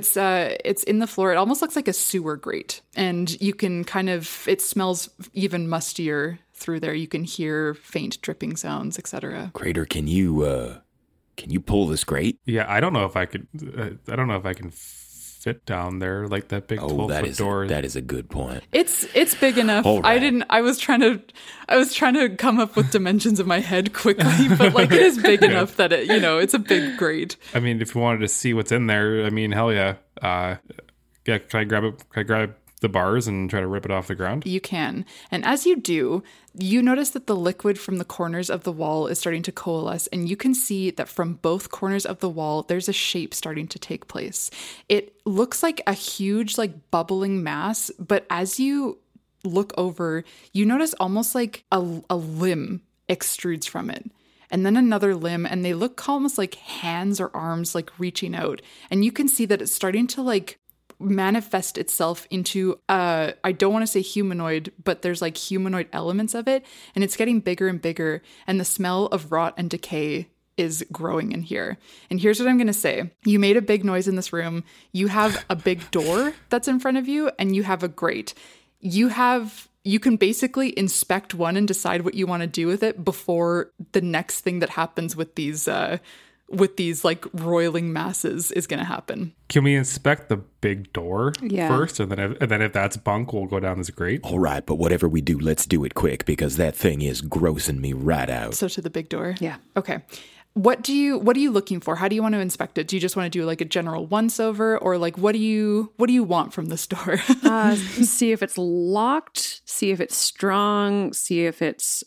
in the floor. It almost looks like a sewer grate, and you can it smells even mustier through there. You can hear faint dripping sounds, etc.
Crater, can you pull this grate?
Yeah, I don't know if I could. I don't know if I can fit down there like that big 12-foot door.
That is a good point.
It's big enough.
Right.
I was trying to come up with dimensions in my head quickly, but like it is big enough that it's a big grate.
I mean, if you wanted to see what's in there, I mean, hell yeah. Can I grab it? Can I grab the bars and try to rip it off the ground?
You can. And as you do, you notice that the liquid from the corners of the wall is starting to coalesce, and you can see that from both corners of the wall, there's a shape starting to take place. It looks like a huge, like, bubbling mass, but as you look over, you notice almost like a limb extrudes from it. And then another limb, and they look almost like hands or arms, like, reaching out. And you can see that it's starting to, like, manifest itself into I don't want to say humanoid, but there's like humanoid elements of it, and it's getting bigger and bigger, and the smell of rot and decay is growing in here. And here's what I'm going to say. You made a big noise in this room. You have a big door that's in front of you, and you have a grate. You can basically inspect one and decide what you want to do with it before the next thing that happens with these like roiling masses is going to happen.
Can we inspect the big door first, and then if that's bunk, we'll go down this grate?
All right, but whatever we do, let's do it quick, because that thing is grossing me right out.
So to the big door?
Yeah.
Okay. What are you looking for? How do you want to inspect it? Do you just want to do like a general once over, or like what do you want from this door?
See if it's locked, see if it's strong, see if it's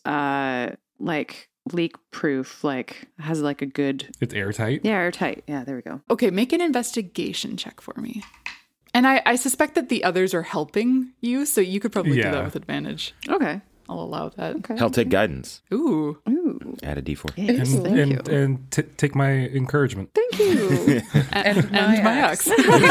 like leak proof, like has like a good...
It's airtight?
Yeah, airtight. Yeah, there we go.
Okay, make an investigation check for me. And I suspect that the others are helping you, so you could probably do that with advantage.
Okay.
I'll allow that.
Okay.
I'll take guidance.
Ooh.
Add a D4.
Yes, thank you.
And take my encouragement.
Thank you.
and my axe.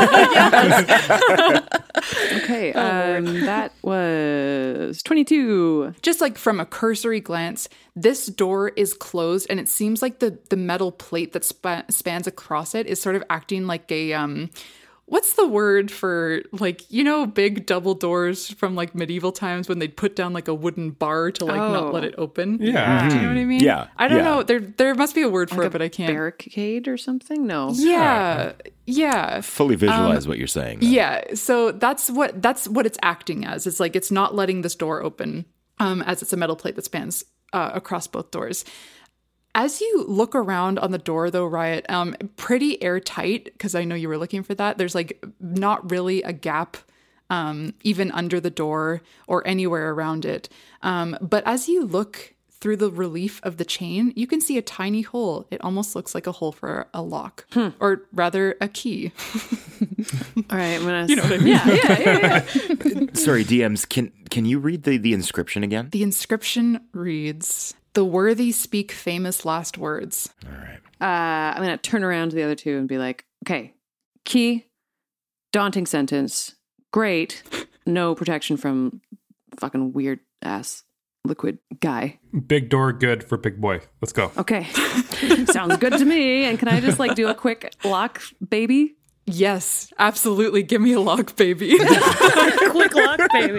Okay, that was 22.
Just like from a cursory glance, this door is closed, and it seems like the metal plate that spans across it is sort of acting like a... what's the word for, like, big double doors from like medieval times when they'd put down like a wooden bar to like not let it open?
Yeah.
Do you know what I mean?
Yeah.
I don't know. There must be a word for
like
it, but I can't.
Barricade or something? No.
Yeah. Yeah.
Fully visualize what you're saying, though.
Yeah. So that's what it's acting as. It's like it's not letting this door open as it's a metal plate that spans across both doors. As you look around on the door, though, Riot, pretty airtight, because I know you were looking for that. There's like not really a gap even under the door or anywhere around it. But as you look through the relief of the chain, you can see a tiny hole. It almost looks like a hole for a lock, or rather a key.
All right, I'm gonna...
You know what I mean?
Yeah.
Sorry, DMs, can you read the inscription again?
The inscription reads... The worthy speak famous last words.
All right.
I'm going to turn around to the other two and be like, okay, key, daunting sentence, great, no protection from fucking weird ass liquid guy.
Big door, good for big boy. Let's go.
Okay. Sounds good to me. And can I just like do a quick lock, baby?
Yes, absolutely. Give me a lock, baby.
Quick lock, baby.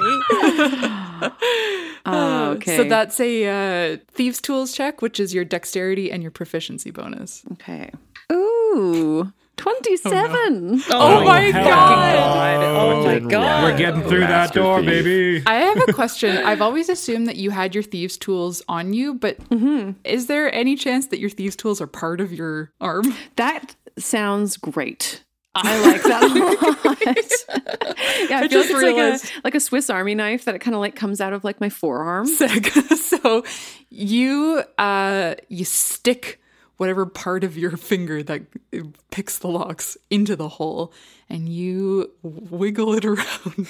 Okay.
So that's a Thieves' Tools check, which is your dexterity and your proficiency bonus.
Okay. Ooh, 27.
Oh my God.
Oh my God.
We're getting through that door, baby.
I have a question. I've always assumed that you had your Thieves' Tools on you, but is there any chance that your Thieves' Tools are part of your arm?
That sounds great. I like that a lot. Yeah, I feel like it's like a Swiss Army knife that it kind of like comes out of like my forearm.
Sick. So you stick whatever part of your finger that picks the locks into the hole, and you wiggle it around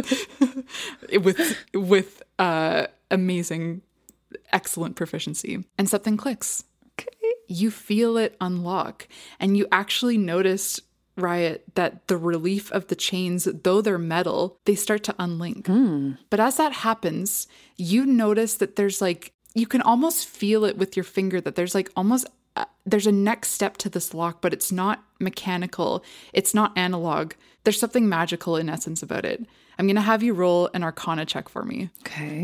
with amazing, excellent proficiency. And something clicks. Okay. You feel it unlock, and you actually notice, Riot, that the relief of the chains, though they're metal, they start to unlink. But as that happens, you notice that there's like, you can almost feel it with your finger, that there's like almost, there's a next step to this lock, but it's not mechanical. It's not analog. There's something magical in essence about it. I'm going to have you roll an Arcana check for me.
Okay.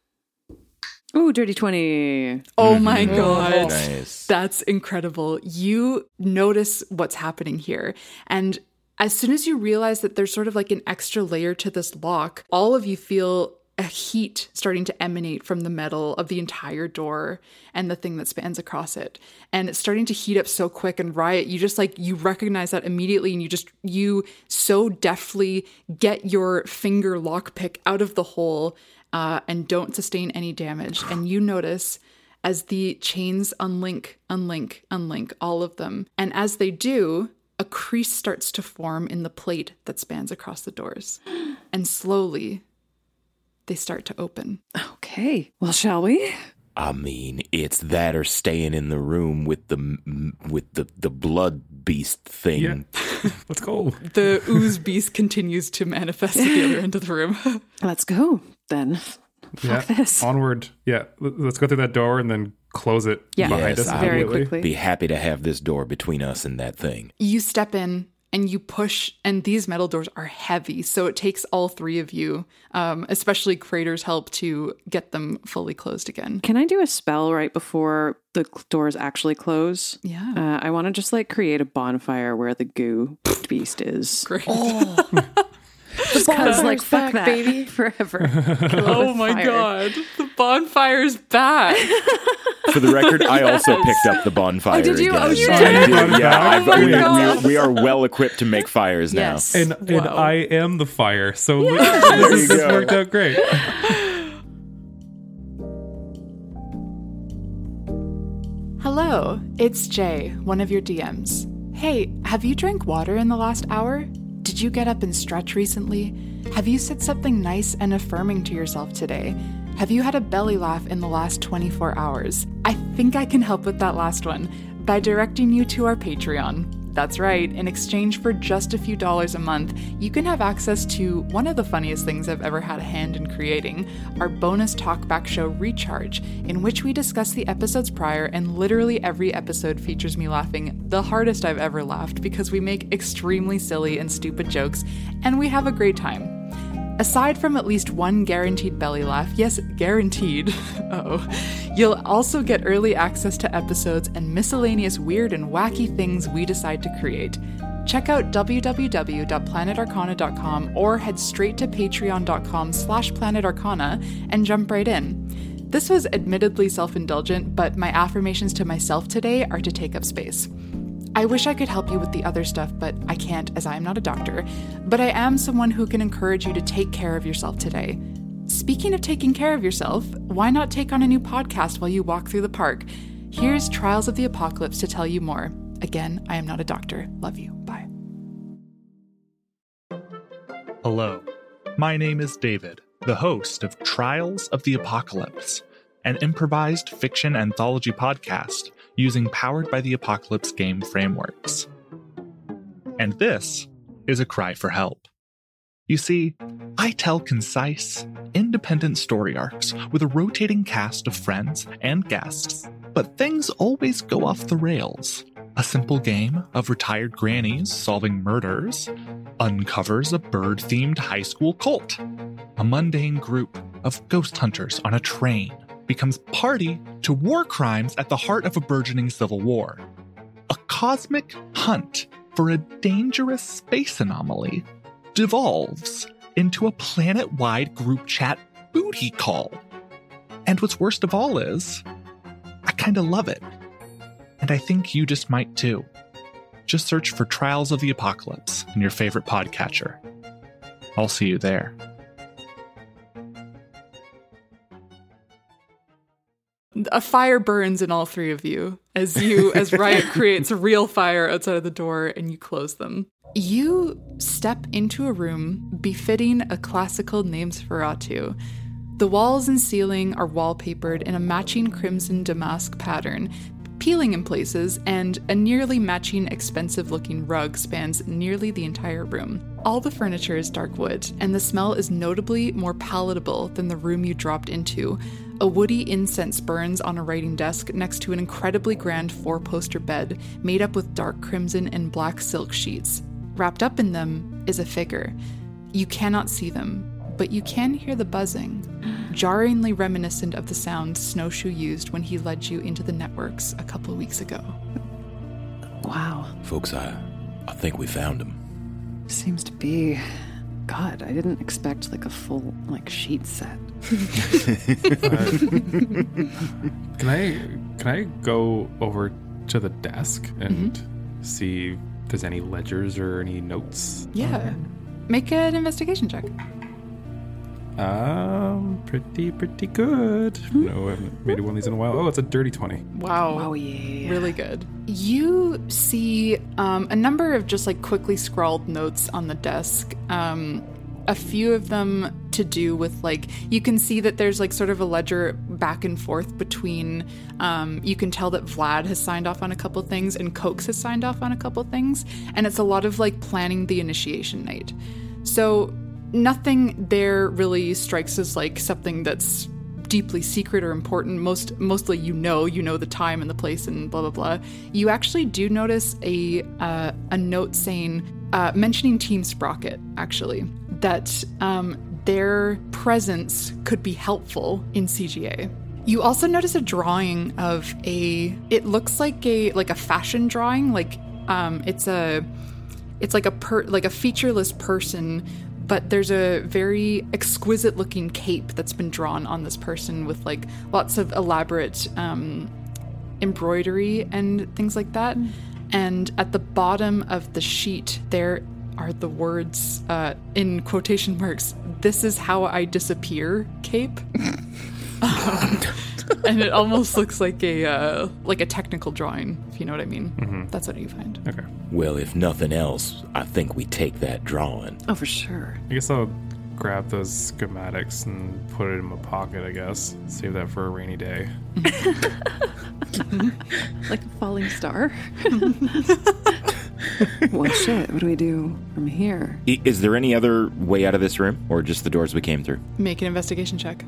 Ooh, dirty 20.
Oh my God.
Nice.
That's incredible. You notice what's happening here. And as soon as you realize that there's sort of like an extra layer to this lock, all of you feel a heat starting to emanate from the metal of the entire door and the thing that spans across it. And it's starting to heat up so quick. And Riot, you just like, you recognize that immediately, and you so deftly get your finger lockpick out of the hole and don't sustain any damage. And you notice as the chains unlink, all of them. And as they do, a crease starts to form in the plate that spans across the doors. And slowly, they start to open.
Okay. Well, shall we?
I mean, it's that or staying in the room with the blood beast thing.
Yeah. Let's go.
The ooze beast continues to manifest at the other end of the room.
Let's go then. Fuck this.
Onward. Yeah. Let's go through that door and then close it behind us
very
immediately.
quickly.
Be happy to have this door between us and that thing.
You step in and you push, and these metal doors are heavy, so it takes all three of you, especially Crater's help, to get them fully closed again.
Can I do a spell right before the doors actually close?
Yeah.
I want to just like create a bonfire where the goo beast is.
Great.
Oh. Just because, like, fuck that, baby, forever.
Oh my God, the bonfire's back.
For the record, I also picked up the bonfire.
Oh, did you?
Again.
Oh, you
I
did?
Yeah, we are well equipped to make fires now.
Yes.
And I am the fire, so
Yes.
this worked out great.
Hello, it's Jay, one of your DMs. Hey, have you drank water in the last hour? Did you get up and stretch recently? Have you said something nice and affirming to yourself today? Have you had a belly laugh in the last 24 hours? I think I can help with that last one by directing you to our Patreon. That's right, in exchange for just a few dollars a month, you can have access to one of the funniest things I've ever had a hand in creating, our bonus talkback show Recharge, in which we discuss the episodes prior, and literally every episode features me laughing the hardest I've ever laughed because we make extremely silly and stupid jokes, and we have a great time. Aside from at least one guaranteed belly laugh, yes, guaranteed, you'll also get early access to episodes and miscellaneous weird and wacky things we decide to create. Check out www.planetarcana.com or head straight to patreon.com/planetarcana and jump right in. This was admittedly self-indulgent, but my affirmations to myself today are to take up space. I wish I could help you with the other stuff, but I can't as I am not a doctor. But I am someone who can encourage you to take care of yourself today. Speaking of taking care of yourself, why not take on a new podcast while you walk through the park? Here's Trials of the Apocalypse to tell you more. Again, I am not a doctor. Love you. Bye.
Hello. My name is David, the host of Trials of the Apocalypse, an improvised fiction anthology podcast using Powered by the Apocalypse game frameworks. And this is a cry for help. You see, I tell concise, independent story arcs with a rotating cast of friends and guests, but things always go off the rails. A simple game of retired grannies solving murders uncovers a bird-themed high school cult. A mundane group of ghost hunters on a train becomes party to war crimes at the heart of a burgeoning civil war. A cosmic hunt for a dangerous space anomaly devolves into a planet-wide group chat booty call. And what's worst of all is, I kinda love it. And I think you just might too. Just search for Trials of the Apocalypse in your favorite podcatcher. I'll see you there.
A fire burns in all three of you as Riot creates a real fire outside of the door and you close them. You step into a room befitting a classical Namesferatu. The walls and ceiling are wallpapered in a matching crimson damask pattern, peeling in places, and a nearly matching expensive-looking rug spans nearly the entire room. All the furniture is dark wood, and the smell is notably more palatable than the room you dropped into. A woody incense burns on a writing desk next to an incredibly grand 4-poster bed made up with dark crimson and black silk sheets. Wrapped up in them is a figure. You cannot see them, but you can hear the buzzing, jarringly reminiscent of the sound Snowshoe used when he led you into the networks a couple of weeks ago.
Wow.
Folks, I think we found him.
Seems to be... God, I didn't expect like a full sheet set.
Can I go over to the desk and see if there's any ledgers or any notes?
Yeah. Make an investigation check.
Pretty good. No, I haven't made one of these in a while. Oh, it's a dirty 20.
Wow, yeah. Really good. You see a number of just quickly scrawled notes on the desk. A few of them to do with you can see that there's sort of a ledger back and forth between, you can tell that Vlad has signed off on a couple things and Cokes has signed off on a couple things. And it's a lot of planning the initiation night. So nothing there really strikes as something that's deeply secret or important. Mostly you know the time and the place and blah blah blah. You actually do notice a note saying mentioning Team Sprocket, actually, that their presence could be helpful in CGA. You also notice a drawing of it looks like a fashion drawing, it's a featureless person, but there's a very exquisite looking cape that's been drawn on this person with lots of elaborate embroidery and things like that. And at the bottom of the sheet, there are the words in quotation marks, "This is how I disappear," cape. And it almost looks like a technical drawing, if you know what I mean. Mm-hmm. That's what you find.
Okay.
Well, if nothing else, I think we take that drawing.
Oh, for sure.
I guess I'll grab those schematics and put it in my pocket, I guess. Save that for a rainy day.
Like a falling star. Well, shit, what do we do from here?
Is there any other way out of this room, or just the doors we came through?
Make an investigation check.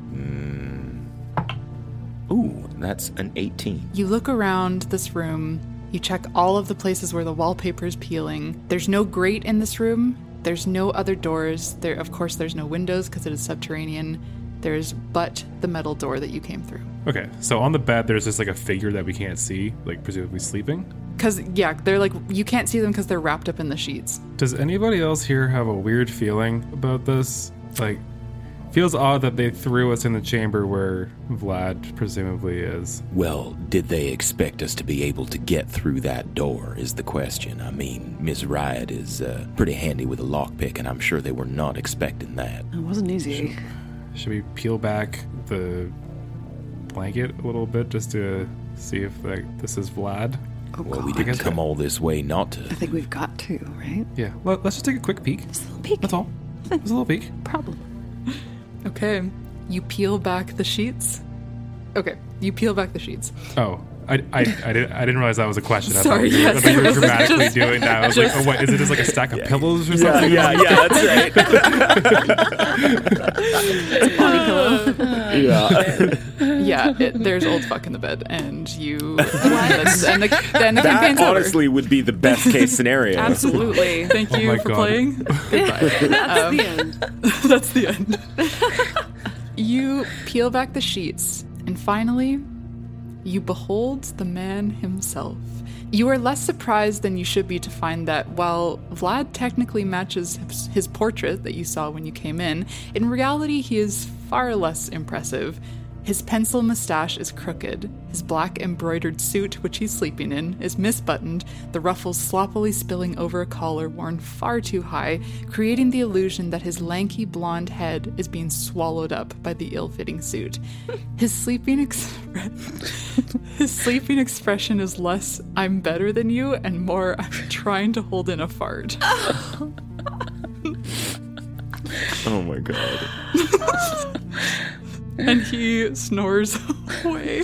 Ooh, that's an 18.
You look around this room. You check all of the places where the wallpaper is peeling. There's no grate in this room. There's no other doors. Of course, there's no windows because it is subterranean. There's but the metal door that you came through.
Okay, so on the bed, there's just a figure that we can't see, presumably sleeping?
Because, yeah, they're you can't see them because they're wrapped up in the sheets.
Does anybody else here have a weird feeling about this? Feels odd that they threw us in the chamber where Vlad presumably is.
Well, did they expect us to be able to get through that door is the question. I mean, Ms. Riot is pretty handy with a lockpick, and I'm sure they were not expecting that.
It wasn't easy.
Should we peel back the blanket a little bit just to see if this is Vlad?
Oh,
well, we didn't come all this way not to.
I think we've got to, right?
Yeah, let's just take a quick peek.
Just a little peek.
That's all. Just a little peek.
Problem.
Okay, you peel back the sheets. Okay, you peel back the sheets.
Oh, I didn't realize that was a question.
Sorry,
I thought you were dramatically doing that. I was oh, what, is it just a stack of pillows or something?
Yeah, that's right.
It's a body pillow.
Yeah, there's old fuck in the bed, and you... and the campaign's over.
Honestly would be the best case scenario.
Absolutely. Thank you for playing. Goodbye.
That's the end.
That's the end. You peel back the sheets, and finally, you behold the man himself. You are less surprised than you should be to find that while Vlad technically matches his portrait that you saw when you came in reality he is far less impressive. His pencil mustache is crooked. His black embroidered suit, which he's sleeping in, is misbuttoned, the ruffles sloppily spilling over a collar worn far too high, creating the illusion that his lanky blonde head is being swallowed up by the ill-fitting suit. His sleeping expression is less, "I'm better than you," and more, "I'm trying to hold in a fart."
Oh my god.
And he snores away.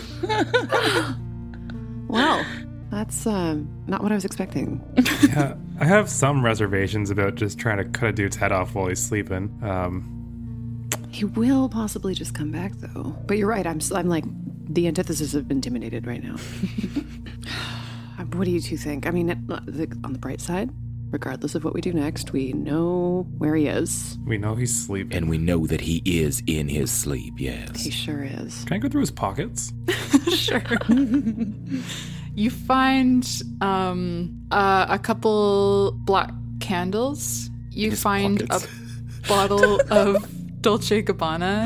Wow, that's not what I was expecting.
Yeah, I have some reservations about just trying to cut a dude's head off while he's sleeping.
He will possibly just come back, though. But you're right. I'm like the antithesis of intimidated right now. What do you two think? I mean, on the bright side, regardless of what we do next, we know where he is.
We know he's sleeping.
And we know that he is in his sleep, yes.
He sure is.
Can I go through his pockets?
Sure. You find a couple black candles. You find a bottle of Dolce Gabbana.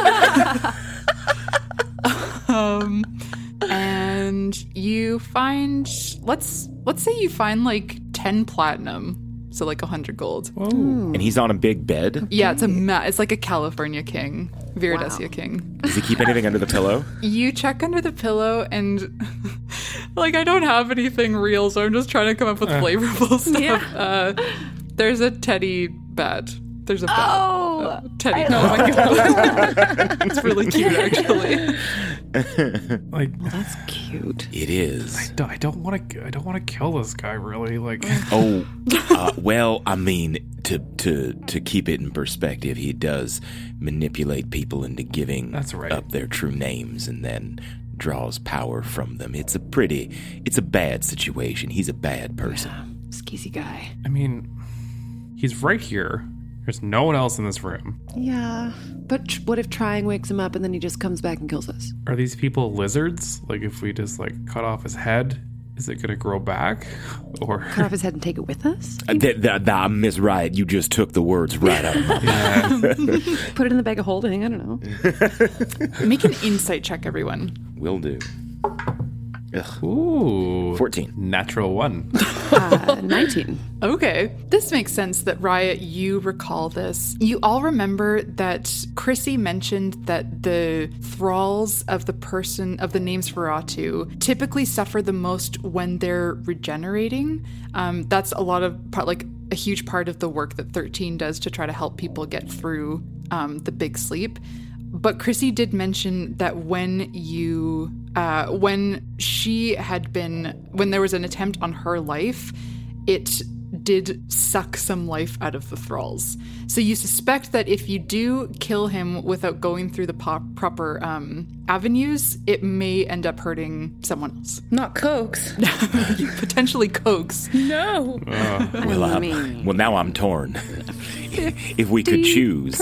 And you find, let's say you find like 10 platinum. So like 100 gold.
Whoa.
And he's on a big bed?
Yeah, it's like a California king. Viridacia king.
Does he keep anything under the pillow?
You check under the pillow and like I don't have anything real, so I'm just trying to come up with flavorful stuff. Yeah. There's a teddy bat. There's a bat.
Oh,
teddy. Oh my god. It's really cute actually.
Like,
well, that's cute.
It is.
I don't want to kill this guy really. Like,
well, I mean, to keep it in perspective, he does manipulate people into giving up their true names and then draws power from them. It's a bad situation. He's a bad person.
Yeah, skeezy guy.
I mean, he's right here. There's no one else in this room.
Yeah, but what if Trying wakes him up and then he just comes back and kills us?
Are these people lizards? Like, if we just, cut off his head, is it going to grow back? Or
cut off his head and take it with us?
Miss Riot, you just took the words right out of my mouth.
Put it in the bag of holding, I don't know.
Make an insight check, everyone.
Will do. Ugh.
Ooh.
14.
Natural 1.
19.
Okay. This makes sense that Riot, you recall this. You all remember that Chrissy mentioned that the thralls of the names Feratu typically suffer the most when they're regenerating. That's a huge part of the work that 13 does to try to help people get through the big sleep. But Chrissy did mention that when there was an attempt on her life, it did suck some life out of the thralls. So you suspect that if you do kill him without going through the proper avenues, it may end up hurting someone else.
Not Cokes.
Potentially Cokes.
No.
Well, now I'm torn. If we could choose.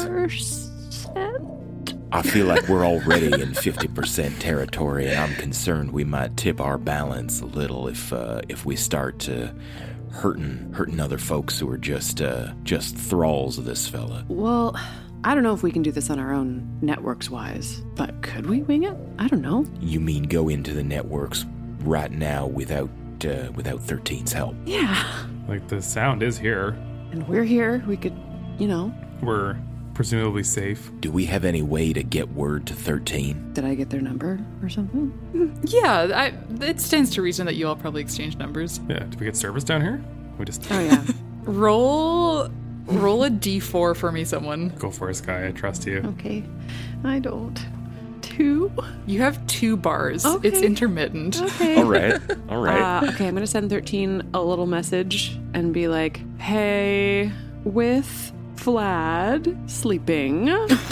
I feel like we're already in 50% territory, and I'm concerned we might tip our balance a little if we start to hurting other folks who are just thralls of this fella.
Well, I don't know if we can do this on our own networks-wise, but could we wing it? I don't know.
You mean go into the networks right now without 13's help?
Yeah.
Like, the sound is here.
And we're here. We could,
We're presumably safe.
Do we have any way to get word to 13?
Did I get their number or something?
Yeah, it stands to reason that you all probably exchange numbers.
Yeah, do we get service down here?
Oh, yeah.
Roll a d4 for me, someone.
Go for it, Sky. I trust you.
Okay. I don't. 2?
You have 2 bars.
Okay.
It's intermittent.
Okay.
All right.
Okay, I'm going to send 13 a little message and be like, hey, with Vlad sleeping,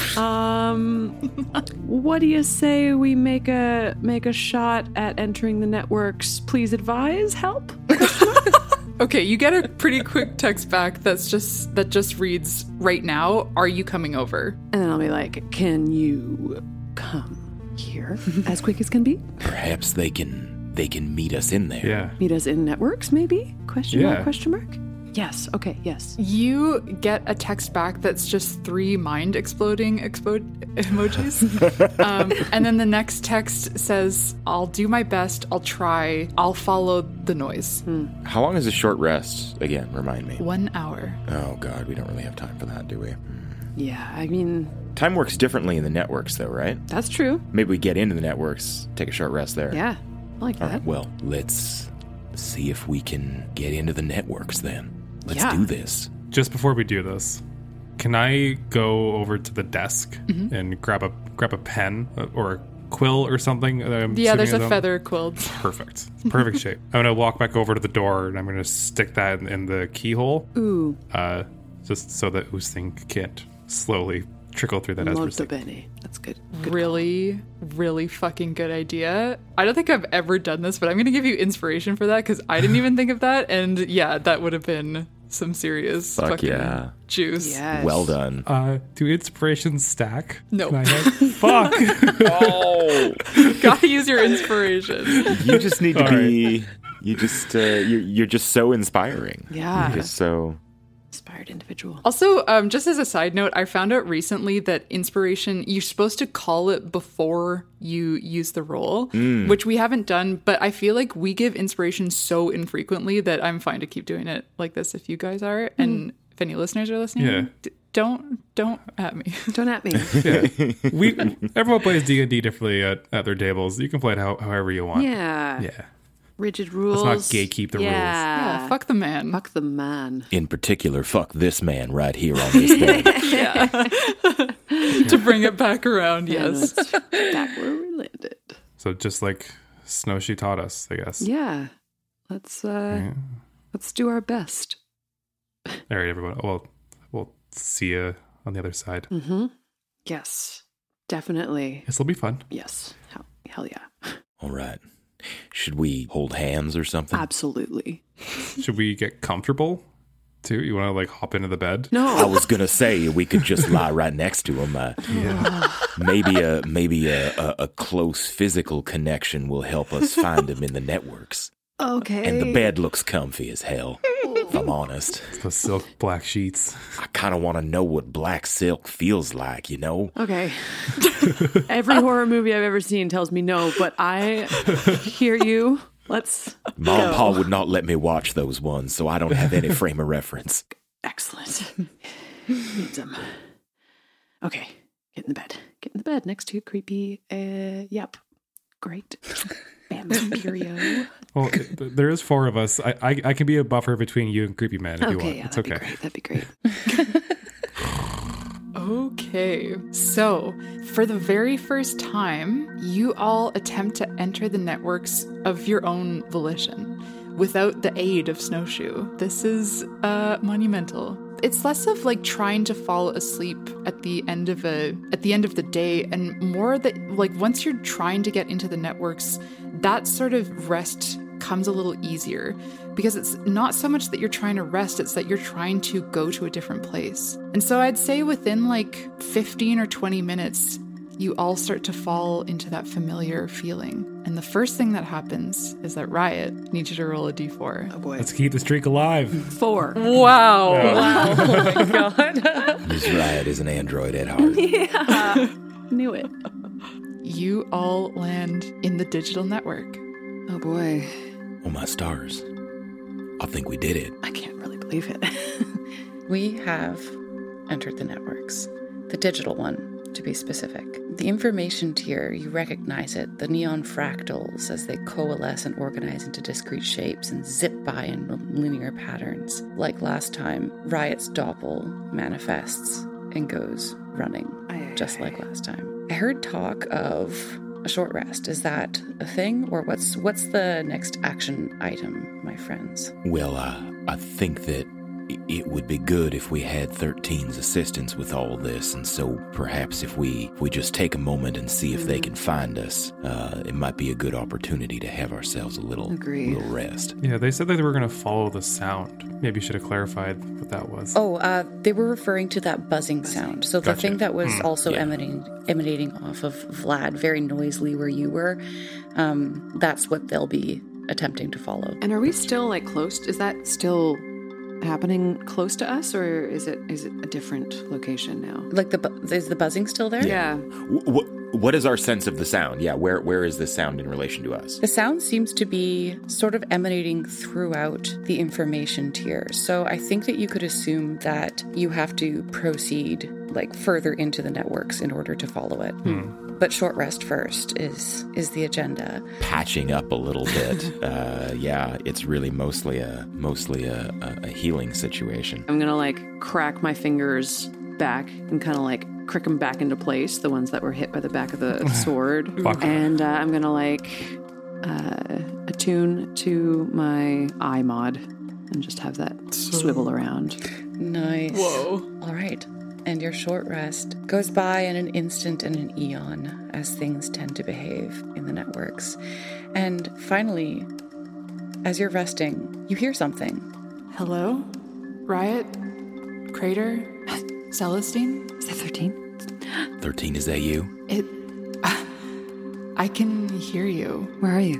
what do you say we make a shot at entering the networks? Please advise. Help?
Okay, you get a pretty quick text back that just reads, right now, are you coming over?
And then I'll be like, can you come here as quick as can be?
Perhaps they can meet us in there.
Yeah.
Meet us in networks, maybe? Question mark? Yes. Okay. Yes.
You get a text back that's just 3 mind exploding emojis. And then the next text says, I'll do my best. I'll try. I'll follow the noise.
How long is a short rest? Again, remind me.
1 hour.
Oh, God. We don't really have time for that, do we?
Yeah. I mean...
Time works differently in the networks, though, right?
That's true.
Maybe we get into the networks, take a short rest there.
Yeah. I like that.
All right, well, let's see if we can get into the networks then. Let's do this.
Just before we do this, can I go over to the desk and grab a pen or a quill or something?
There's a feather quill.
Perfect. Perfect shape. I'm going to walk back over to the door and I'm going to stick that in the keyhole.
Ooh.
Just so that Oosting can't slowly trickle through that as we're
Molto bene. That's good.
Really, really fucking good idea. I don't think I've ever done this, but I'm going to give you inspiration for that because I didn't even think of that. And yeah, that would have been some serious fucking juice.
Yes.
Well done.
Do inspirations stack?
No.
Fuck.
Oh.
Gotta use your inspiration.
You just need to be... You just... You're just so inspiring.
Yeah.
You're just so...
Inspired individual.
Also, just as a side note, I found out recently that inspiration, you're supposed to call it before you use the roll, which we haven't done, but I feel like we give inspiration so infrequently that I'm fine to keep doing it like this if you guys are. And if any listeners are listening, don't at me.
Don't at me.
Yeah. Everyone plays D&D differently at their tables. You can play it however you want.
Yeah.
Yeah.
Rigid rules.
Let's not gatekeep the rules.
Yeah, fuck the man.
Fuck the man.
In particular, fuck this man right here on this bed.
Yeah. To bring it back around, yes.
Back where we landed.
So just like Snowshoe taught us, I guess.
Yeah. Let's do our best.
All right, everyone. Well, we'll see you on the other side.
Mm-hmm. Yes. Definitely.
This will be fun.
Yes. Hell yeah.
All right. Should we hold hands or something?
Absolutely.
Should we get comfortable too? You want to like hop into the bed?
No.
I was gonna say we could just lie right next to him. Maybe a close physical connection will help us find him in the networks.
Okay.
And the bed looks comfy as hell, if I'm honest.
It's the silk black sheets.
I kind of want to know what black silk feels like, you know?
Okay. Every horror movie I've ever seen tells me no, but I hear you. Let's
Mom
go.
and Pa would not let me watch those ones, so I don't have any frame of reference.
Excellent. Needs them. Okay. Get in the bed. Get in the bed next to creepy. Yep. Great. Bam, Curio.
Well, there is 4 of us. I can be a buffer between you and Creepy Man if you want.
Yeah,
it's okay.
That'd be great.
Okay, so for the very first time, you all attempt to enter the networks of your own volition without the aid of Snowshoe. This is monumental. It's less of like trying to fall asleep at the end of the day, and more that like once you're trying to get into the networks, that sort of rest comes a little easier because it's not so much that you're trying to rest, it's that you're trying to go to a different place. And so I'd say within like 15 or 20 minutes, you all start to fall into that familiar feeling. And the first thing that happens is that Riot needs you to roll a d4.
Oh boy.
Let's keep the streak alive.
4.
Wow.
Wow. Oh my god.
This Riot is an android at heart.
Yeah. Knew it.
You all land in the digital network.
Oh boy.
Oh my stars. I think we did it.
I can't really believe it.
We have entered the networks. The digital one, to be specific. The information tier, you recognize it, the neon fractals as they coalesce and organize into discrete shapes and zip by in linear patterns. Like last time, Riot's doppel manifests and goes running, just like last time. I heard talk of a short rest. Is that a thing, or what's the next action item, my friends?
Well, I think that it would be good if we had 13's assistance with all this, and so perhaps if we just take a moment and see if they can find us, it might be a good opportunity to have ourselves a little rest.
Yeah, they said that they were going to follow the sound. Maybe you should have clarified what that was.
Oh, they were referring to that buzzing sound. So the thing that was also emanating off of Vlad very noisily where you were, that's what they'll be attempting to follow.
And are we still like close? Is that still happening close to us, or is it a different location now?
Like is the buzzing still there?
Yeah.
What is our sense of the sound? Yeah, where is the sound in relation to us?
The sound seems to be sort of emanating throughout the information tier. So I think that you could assume that you have to proceed like further into the networks in order to follow it. But short rest first is the agenda.
Patching up a little bit. Yeah, it's really mostly a healing situation.
I'm gonna like crack my fingers back and kind of like crick them back into place, the ones that were hit by the back of the sword. And I'm gonna like attune to my eye mod and just have that swivel around.
Nice.
Whoa.
All right. And your short rest goes by in an instant and an eon, as things tend to behave in the networks. And finally, as you're resting, you hear something.
Hello? Riot? Crater? Celestine?
Is that 13?
13, is that you?
I can hear you.
Where are you?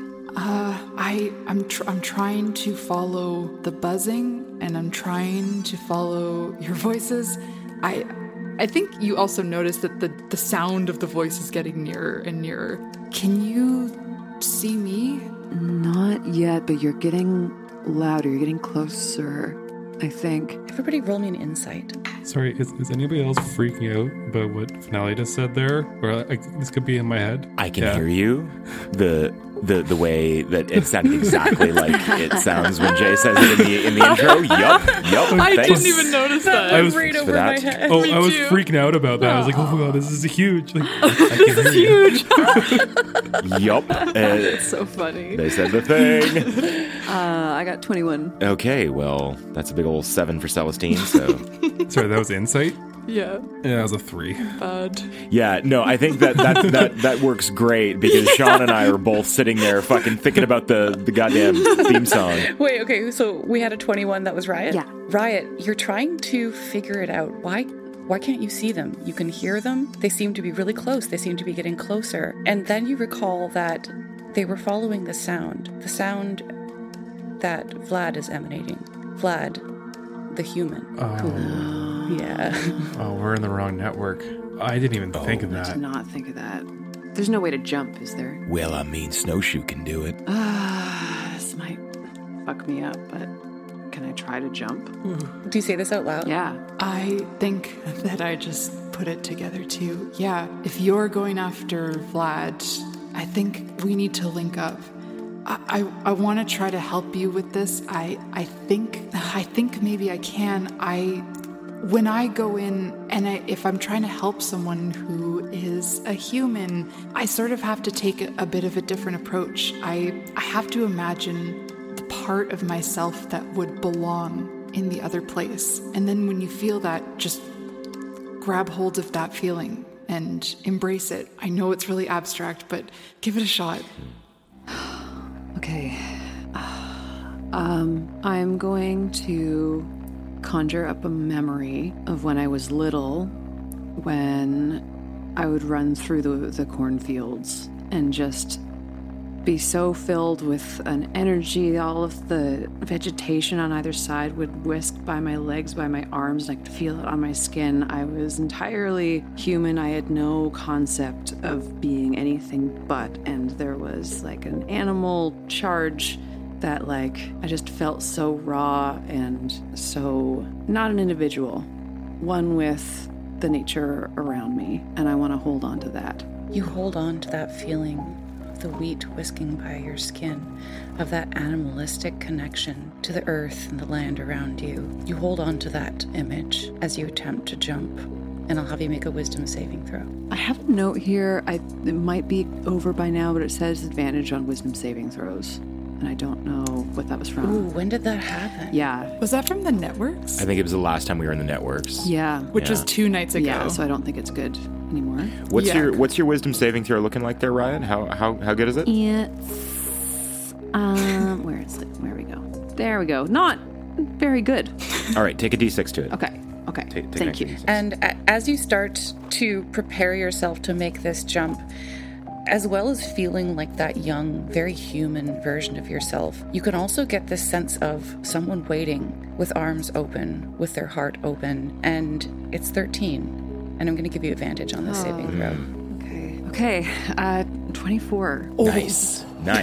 I'm trying to follow the buzzing, and I'm trying to follow your voices. I think you also noticed that the sound of the voice is getting nearer and nearer. Can you see me?
Not yet, but you're getting louder. You're getting closer, I think.
Everybody roll me an insight.
Sorry, is anybody else freaking out about what Finale just said there? Or this could be in my head?
I can hear you. The way that it sounded exactly like it sounds when Jay says it in the intro. Yup.
I didn't even notice that.
I was
right over my head.
Oh, I was freaking out about that. I was like, oh my god, this is huge. Like,
this is huge.
Yup.
It's so funny.
They said the thing.
I got 21.
Okay, well, that's a big old 7 for Celestine, so...
Sorry, that was insight?
Yeah.
Yeah, that was a 3.
Bad.
Yeah, no, I think that works great because Sean and I are both sitting there fucking thinking about the goddamn theme song.
Wait, okay, so we had a 21 that was Riot?
Yeah.
Riot, you're trying to figure it out. Why can't you see them? You can hear them. They seem to be really close. They seem to be getting closer. And then you recall that they were following the sound that Vlad is emanating. Vlad, the human. Yeah.
Oh, we're in the wrong network. I didn't even think of that.
I did not think of that. There's no way to jump, is there?
Well, I mean, Snowshoe can do it.
This might fuck me up, but can I try to jump?
Do you say this out loud?
Yeah.
I think that I just put it together too. Yeah, if you're going after Vlad, I think we need to link up. I want to try to help you with this. I think maybe I can. When I go in and if I'm trying to help someone who is a human, I sort of have to take a bit of a different approach. I have to imagine the part of myself that would belong in the other place. And then when you feel that, just grab hold of that feeling and embrace it. I know it's really abstract, but give it a shot.
Okay. I'm going to conjure up a memory of when I was little, when I would run through the cornfields and just be so filled with an energy. All of the vegetation on either side would whisk by my legs, by my arms, and I could feel it on my skin. I was entirely human. I had no concept of being anything but, and there was like an animal charge that like I just felt so raw and so not an individual, one with the nature around me, and I want to hold on to that.
You hold on to that feeling of the wheat whisking by your skin, of that animalistic connection to the earth and the land around you. You hold on to that image as you attempt to jump, and I'll have you make a wisdom saving throw.
I have a note here. It might be over by now, but it says advantage on wisdom saving throws. And I don't know what that was from.
Ooh, when did that happen?
Yeah.
Was that from the networks?
I think it was the last time we were in the networks.
Yeah.
Which was 2 nights ago.
Yeah, so I don't think it's good anymore.
What's your wisdom saving throw looking like there, Ryan? How good is it?
It's where is it? Where we go? There we go. Not very good.
All right, take a D6 to it.
Okay. Thank you.
And as you start to prepare yourself to make this jump, as well as feeling like that young, very human version of yourself, you can also get this sense of someone waiting with arms open, with their heart open, and it's 13. And I'm going to give you advantage on this saving throw.
Okay, 24.
Nice.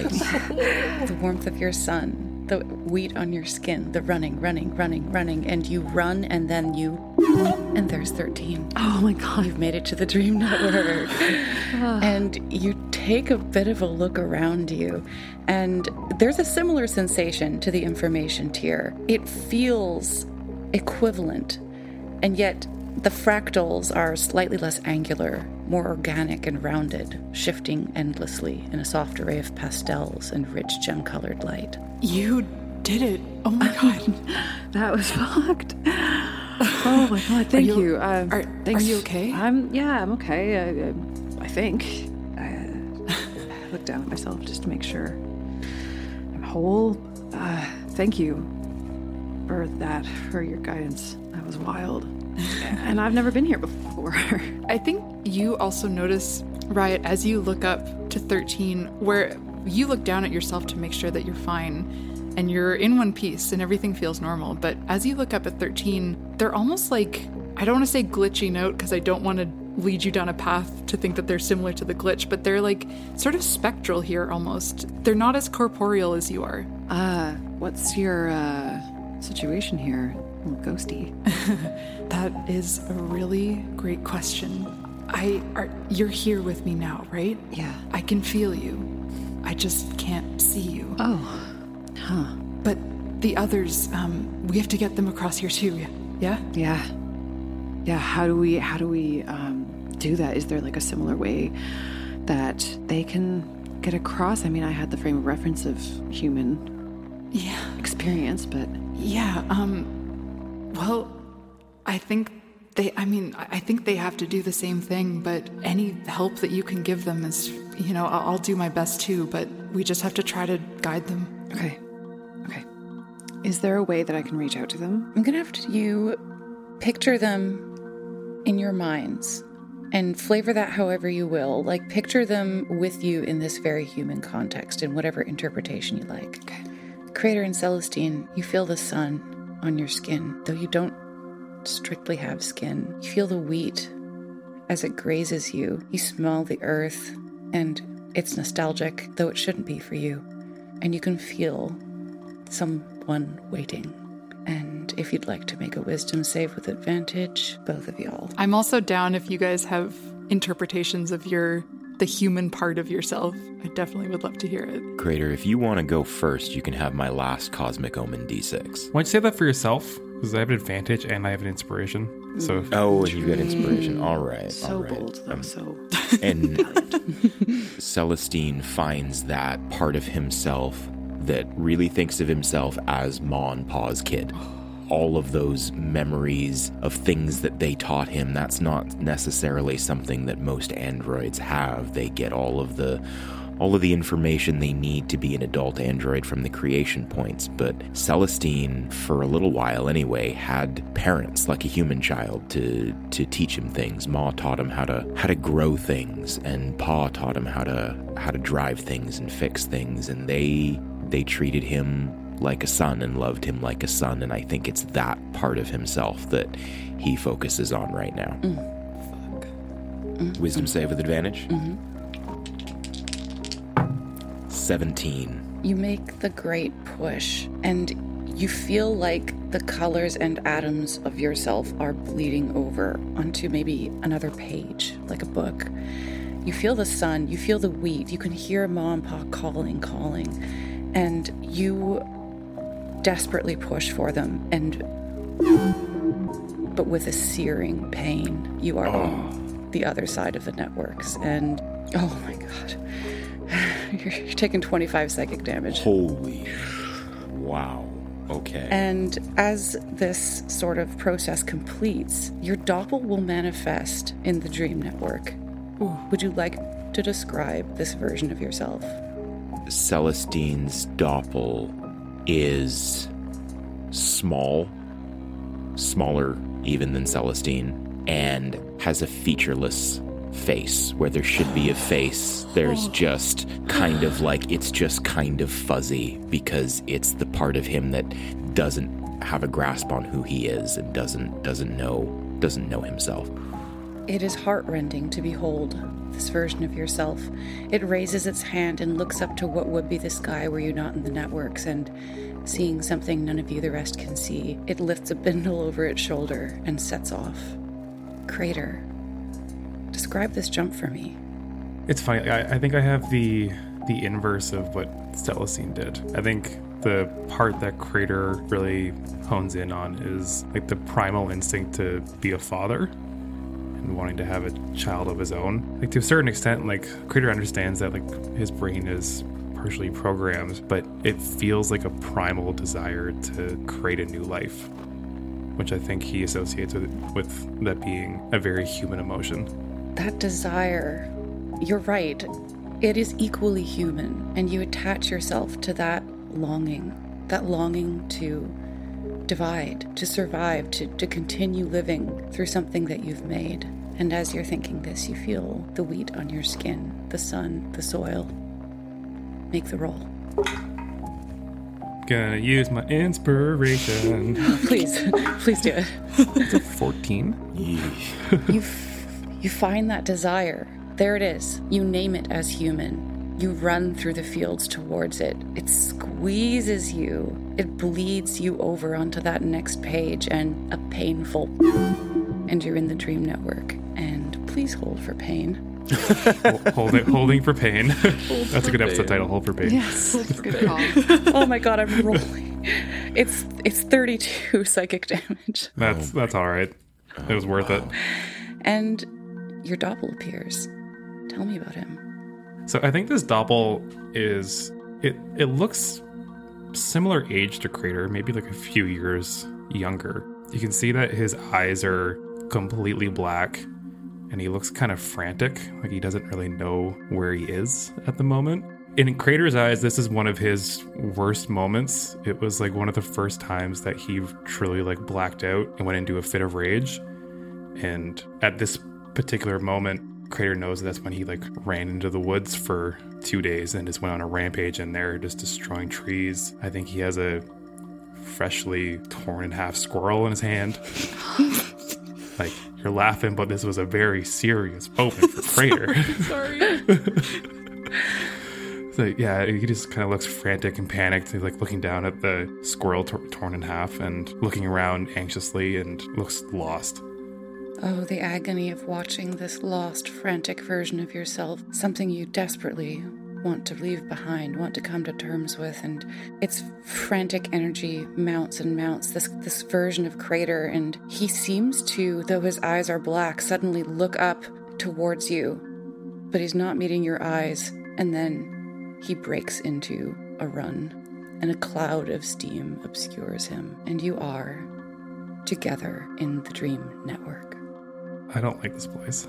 The warmth of your sun, the wheat on your skin, the running, and you run, and then and there's 13.
Oh my God.
You've made it to the Dream Network. And you take a bit of a look around you, and there's a similar sensation to the information tier. It feels equivalent, and yet the fractals are slightly less angular, more organic and rounded, shifting endlessly in a soft array of pastels and rich gem-colored light.
You did it. Oh my God.
That was fucked. Oh my God, thank you.
Are you okay?
I'm okay. I think. I look down at myself just to make sure I'm whole. Thank you for your guidance. That was wild. And I've never been here before.
I think you also notice, Riot, as you look up to 13, where you look down at yourself to make sure that you're fine and you're in one piece and everything feels normal. But as you look up at 13, they're almost like, I don't want to say glitching out because I don't want to lead you down a path to think that they're similar to the glitch, but they're like sort of spectral here almost. They're not as corporeal as you are.
What's your situation here? A little ghosty.
That is a really great question. You're here with me now, right?
Yeah.
I can feel you. I just can't see you.
Oh. Huh.
But the others, we have to get them across here too, yeah?
Yeah. Yeah, how do we do that? Is there like a similar way that they can get across? I mean, I had the frame of reference of human experience, but...
Yeah, well, I think they have to do the same thing, but any help that you can give them is, I'll do my best too, but we just have to try to guide them.
Okay. Is there a way that I can reach out to them?
I'm going to have you picture them in your minds and flavor that however you will. Like, picture them with you in this very human context, in whatever interpretation you like.
Okay.
Crater and Celestine, you feel the sun on your skin, though you don't strictly have skin. You feel the wheat as it grazes you. You smell the earth, and it's nostalgic, though it shouldn't be for you. And you can feel someone waiting. And if you'd like to make a wisdom save with advantage, both of y'all.
I'm also down if you guys have interpretations of the human part of yourself. I definitely would love to hear it.
Crater, if you want to go first, you can have my last Cosmic Omen D6.
Why don't you say that for yourself? Because I have an advantage and I have an inspiration. So
you get inspiration. All right.
So bold, though. So.
And Celestine finds that part of himself that really thinks of himself as Ma and Pa's kid. All of those memories of things that they taught him, that's not necessarily something that most androids have. They get all of the information they need to be an adult android from the creation points. But Celestine, for a little while anyway, had parents like a human child to teach him things. Ma taught him how to grow things, and Pa taught him how to drive things and fix things, and they treated him like a son and loved him like a son, and I think it's that part of himself that he focuses on right now. Wisdom save with advantage? 17.
You make the great push, and you feel like the colors and atoms of yourself are bleeding over onto maybe another page, like a book. You feel the sun, you feel the wheat, you can hear Ma and Pa calling, and you desperately push for them, but with a searing pain. You are on the other side of the networks, and oh my God, you're taking 25 psychic damage.
Holy, wow. Okay.
And as this sort of process completes, your doppel will manifest in the Dream Network. Ooh. Would you like to describe this version of yourself?
Celestine's doppel is smaller even than Celestine, and has a featureless face where there should be a face. There's just kind of like, it's just kind of fuzzy because it's the part of him that doesn't have a grasp on who he is and doesn't know himself.
It is heartrending to behold this version of yourself. It raises its hand and looks up to what would be the sky were you not in the networks, and seeing something none of you the rest can see, it lifts a bindle over its shoulder and sets off. Crater, describe this jump for me.
It's funny. I think I have the inverse of what Stelacine did. I think the part that Crater really hones in on is like the primal instinct to be a father and wanting to have a child of his own. Like to a certain extent, like Crater understands that like his brain is partially programmed, but it feels like a primal desire to create a new life, which I think he associates with that being a very human emotion.
That desire, you're right, it is equally human, and you attach yourself to that longing to divide, to survive, to continue living through something that you've made. And as you're thinking this, you feel the wheat on your skin, the sun, the soil. Make the roll.
Gonna use my inspiration.
Please do it.
It's a 14.
You find that desire. There it is. You name it as human. You run through the fields towards it. It squeezes you. It bleeds you over onto that next page, and a painful... And you're in the Dream Network. And please hold for pain.
Holding for pain. That's a good episode title, Hold for Pain.
Yes. Good call. Oh my god, I'm rolling. It's 32 psychic damage.
That's all right. It was worth it.
And your Doppel appears. Tell me about him.
So I think this Doppel is... It looks similar age to Crater, maybe like a few years younger. You can see that his eyes are completely black, and he looks kind of frantic, like he doesn't really know where he is at the moment. In Crater's eyes, this is one of his worst moments. It was like one of the first times that he truly like blacked out and went into a fit of rage. And at this particular moment, Crater knows that's when he like ran into the woods for 2 days and just went on a rampage in there, just destroying trees. I think he has a freshly torn in half squirrel in his hand. Like, you're laughing, but this was a very serious moment for Crater.
Sorry.
So yeah, he just kind of looks frantic and panicked. He's like looking down at the squirrel torn in half and looking around anxiously and looks lost.
Oh, the agony of watching this lost, frantic version of yourself. Something you desperately want to leave behind, want to come to terms with, and its frantic energy mounts and mounts, this version of Crater, and he seems to, though his eyes are black, suddenly look up towards you, but he's not meeting your eyes, and then he breaks into a run, and a cloud of steam obscures him, and you are together in the Dream Network.
I don't like this place.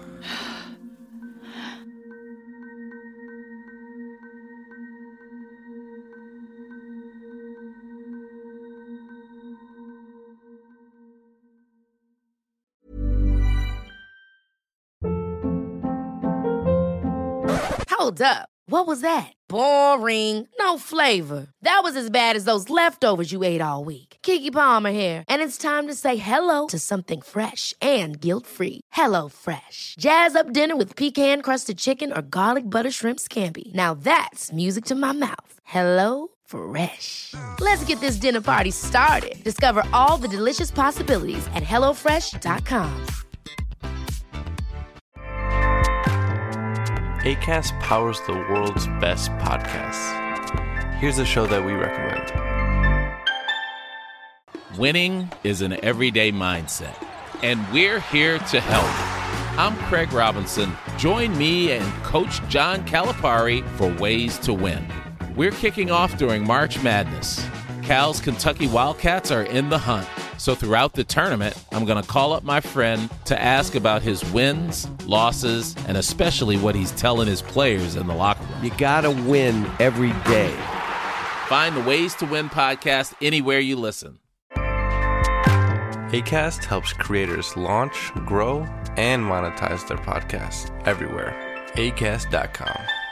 Hold up. What was that? Boring. No flavor. That was as bad as those leftovers you ate all week. Keke Palmer here. And it's time to say hello to something fresh and guilt-free. Hello Fresh. Jazz up dinner with pecan-crusted chicken or garlic butter shrimp scampi. Now that's music to my mouth. Hello Fresh. Let's get this dinner party started. Discover all the delicious possibilities at HelloFresh.com.
Acast powers the world's best podcasts. Here's a show that we recommend.
Winning is an everyday mindset, and we're here to help. I'm Craig Robinson. Join me and Coach John Calipari for Ways to Win. We're kicking off during March Madness. Cal's Kentucky Wildcats are in the hunt. So throughout the tournament, I'm going to call up my friend to ask about his wins, losses, and especially what he's telling his players in the locker room.
You got to win every day.
Find the Ways to Win podcast anywhere you listen.
Acast helps creators launch, grow, and monetize their podcasts everywhere. Acast.com.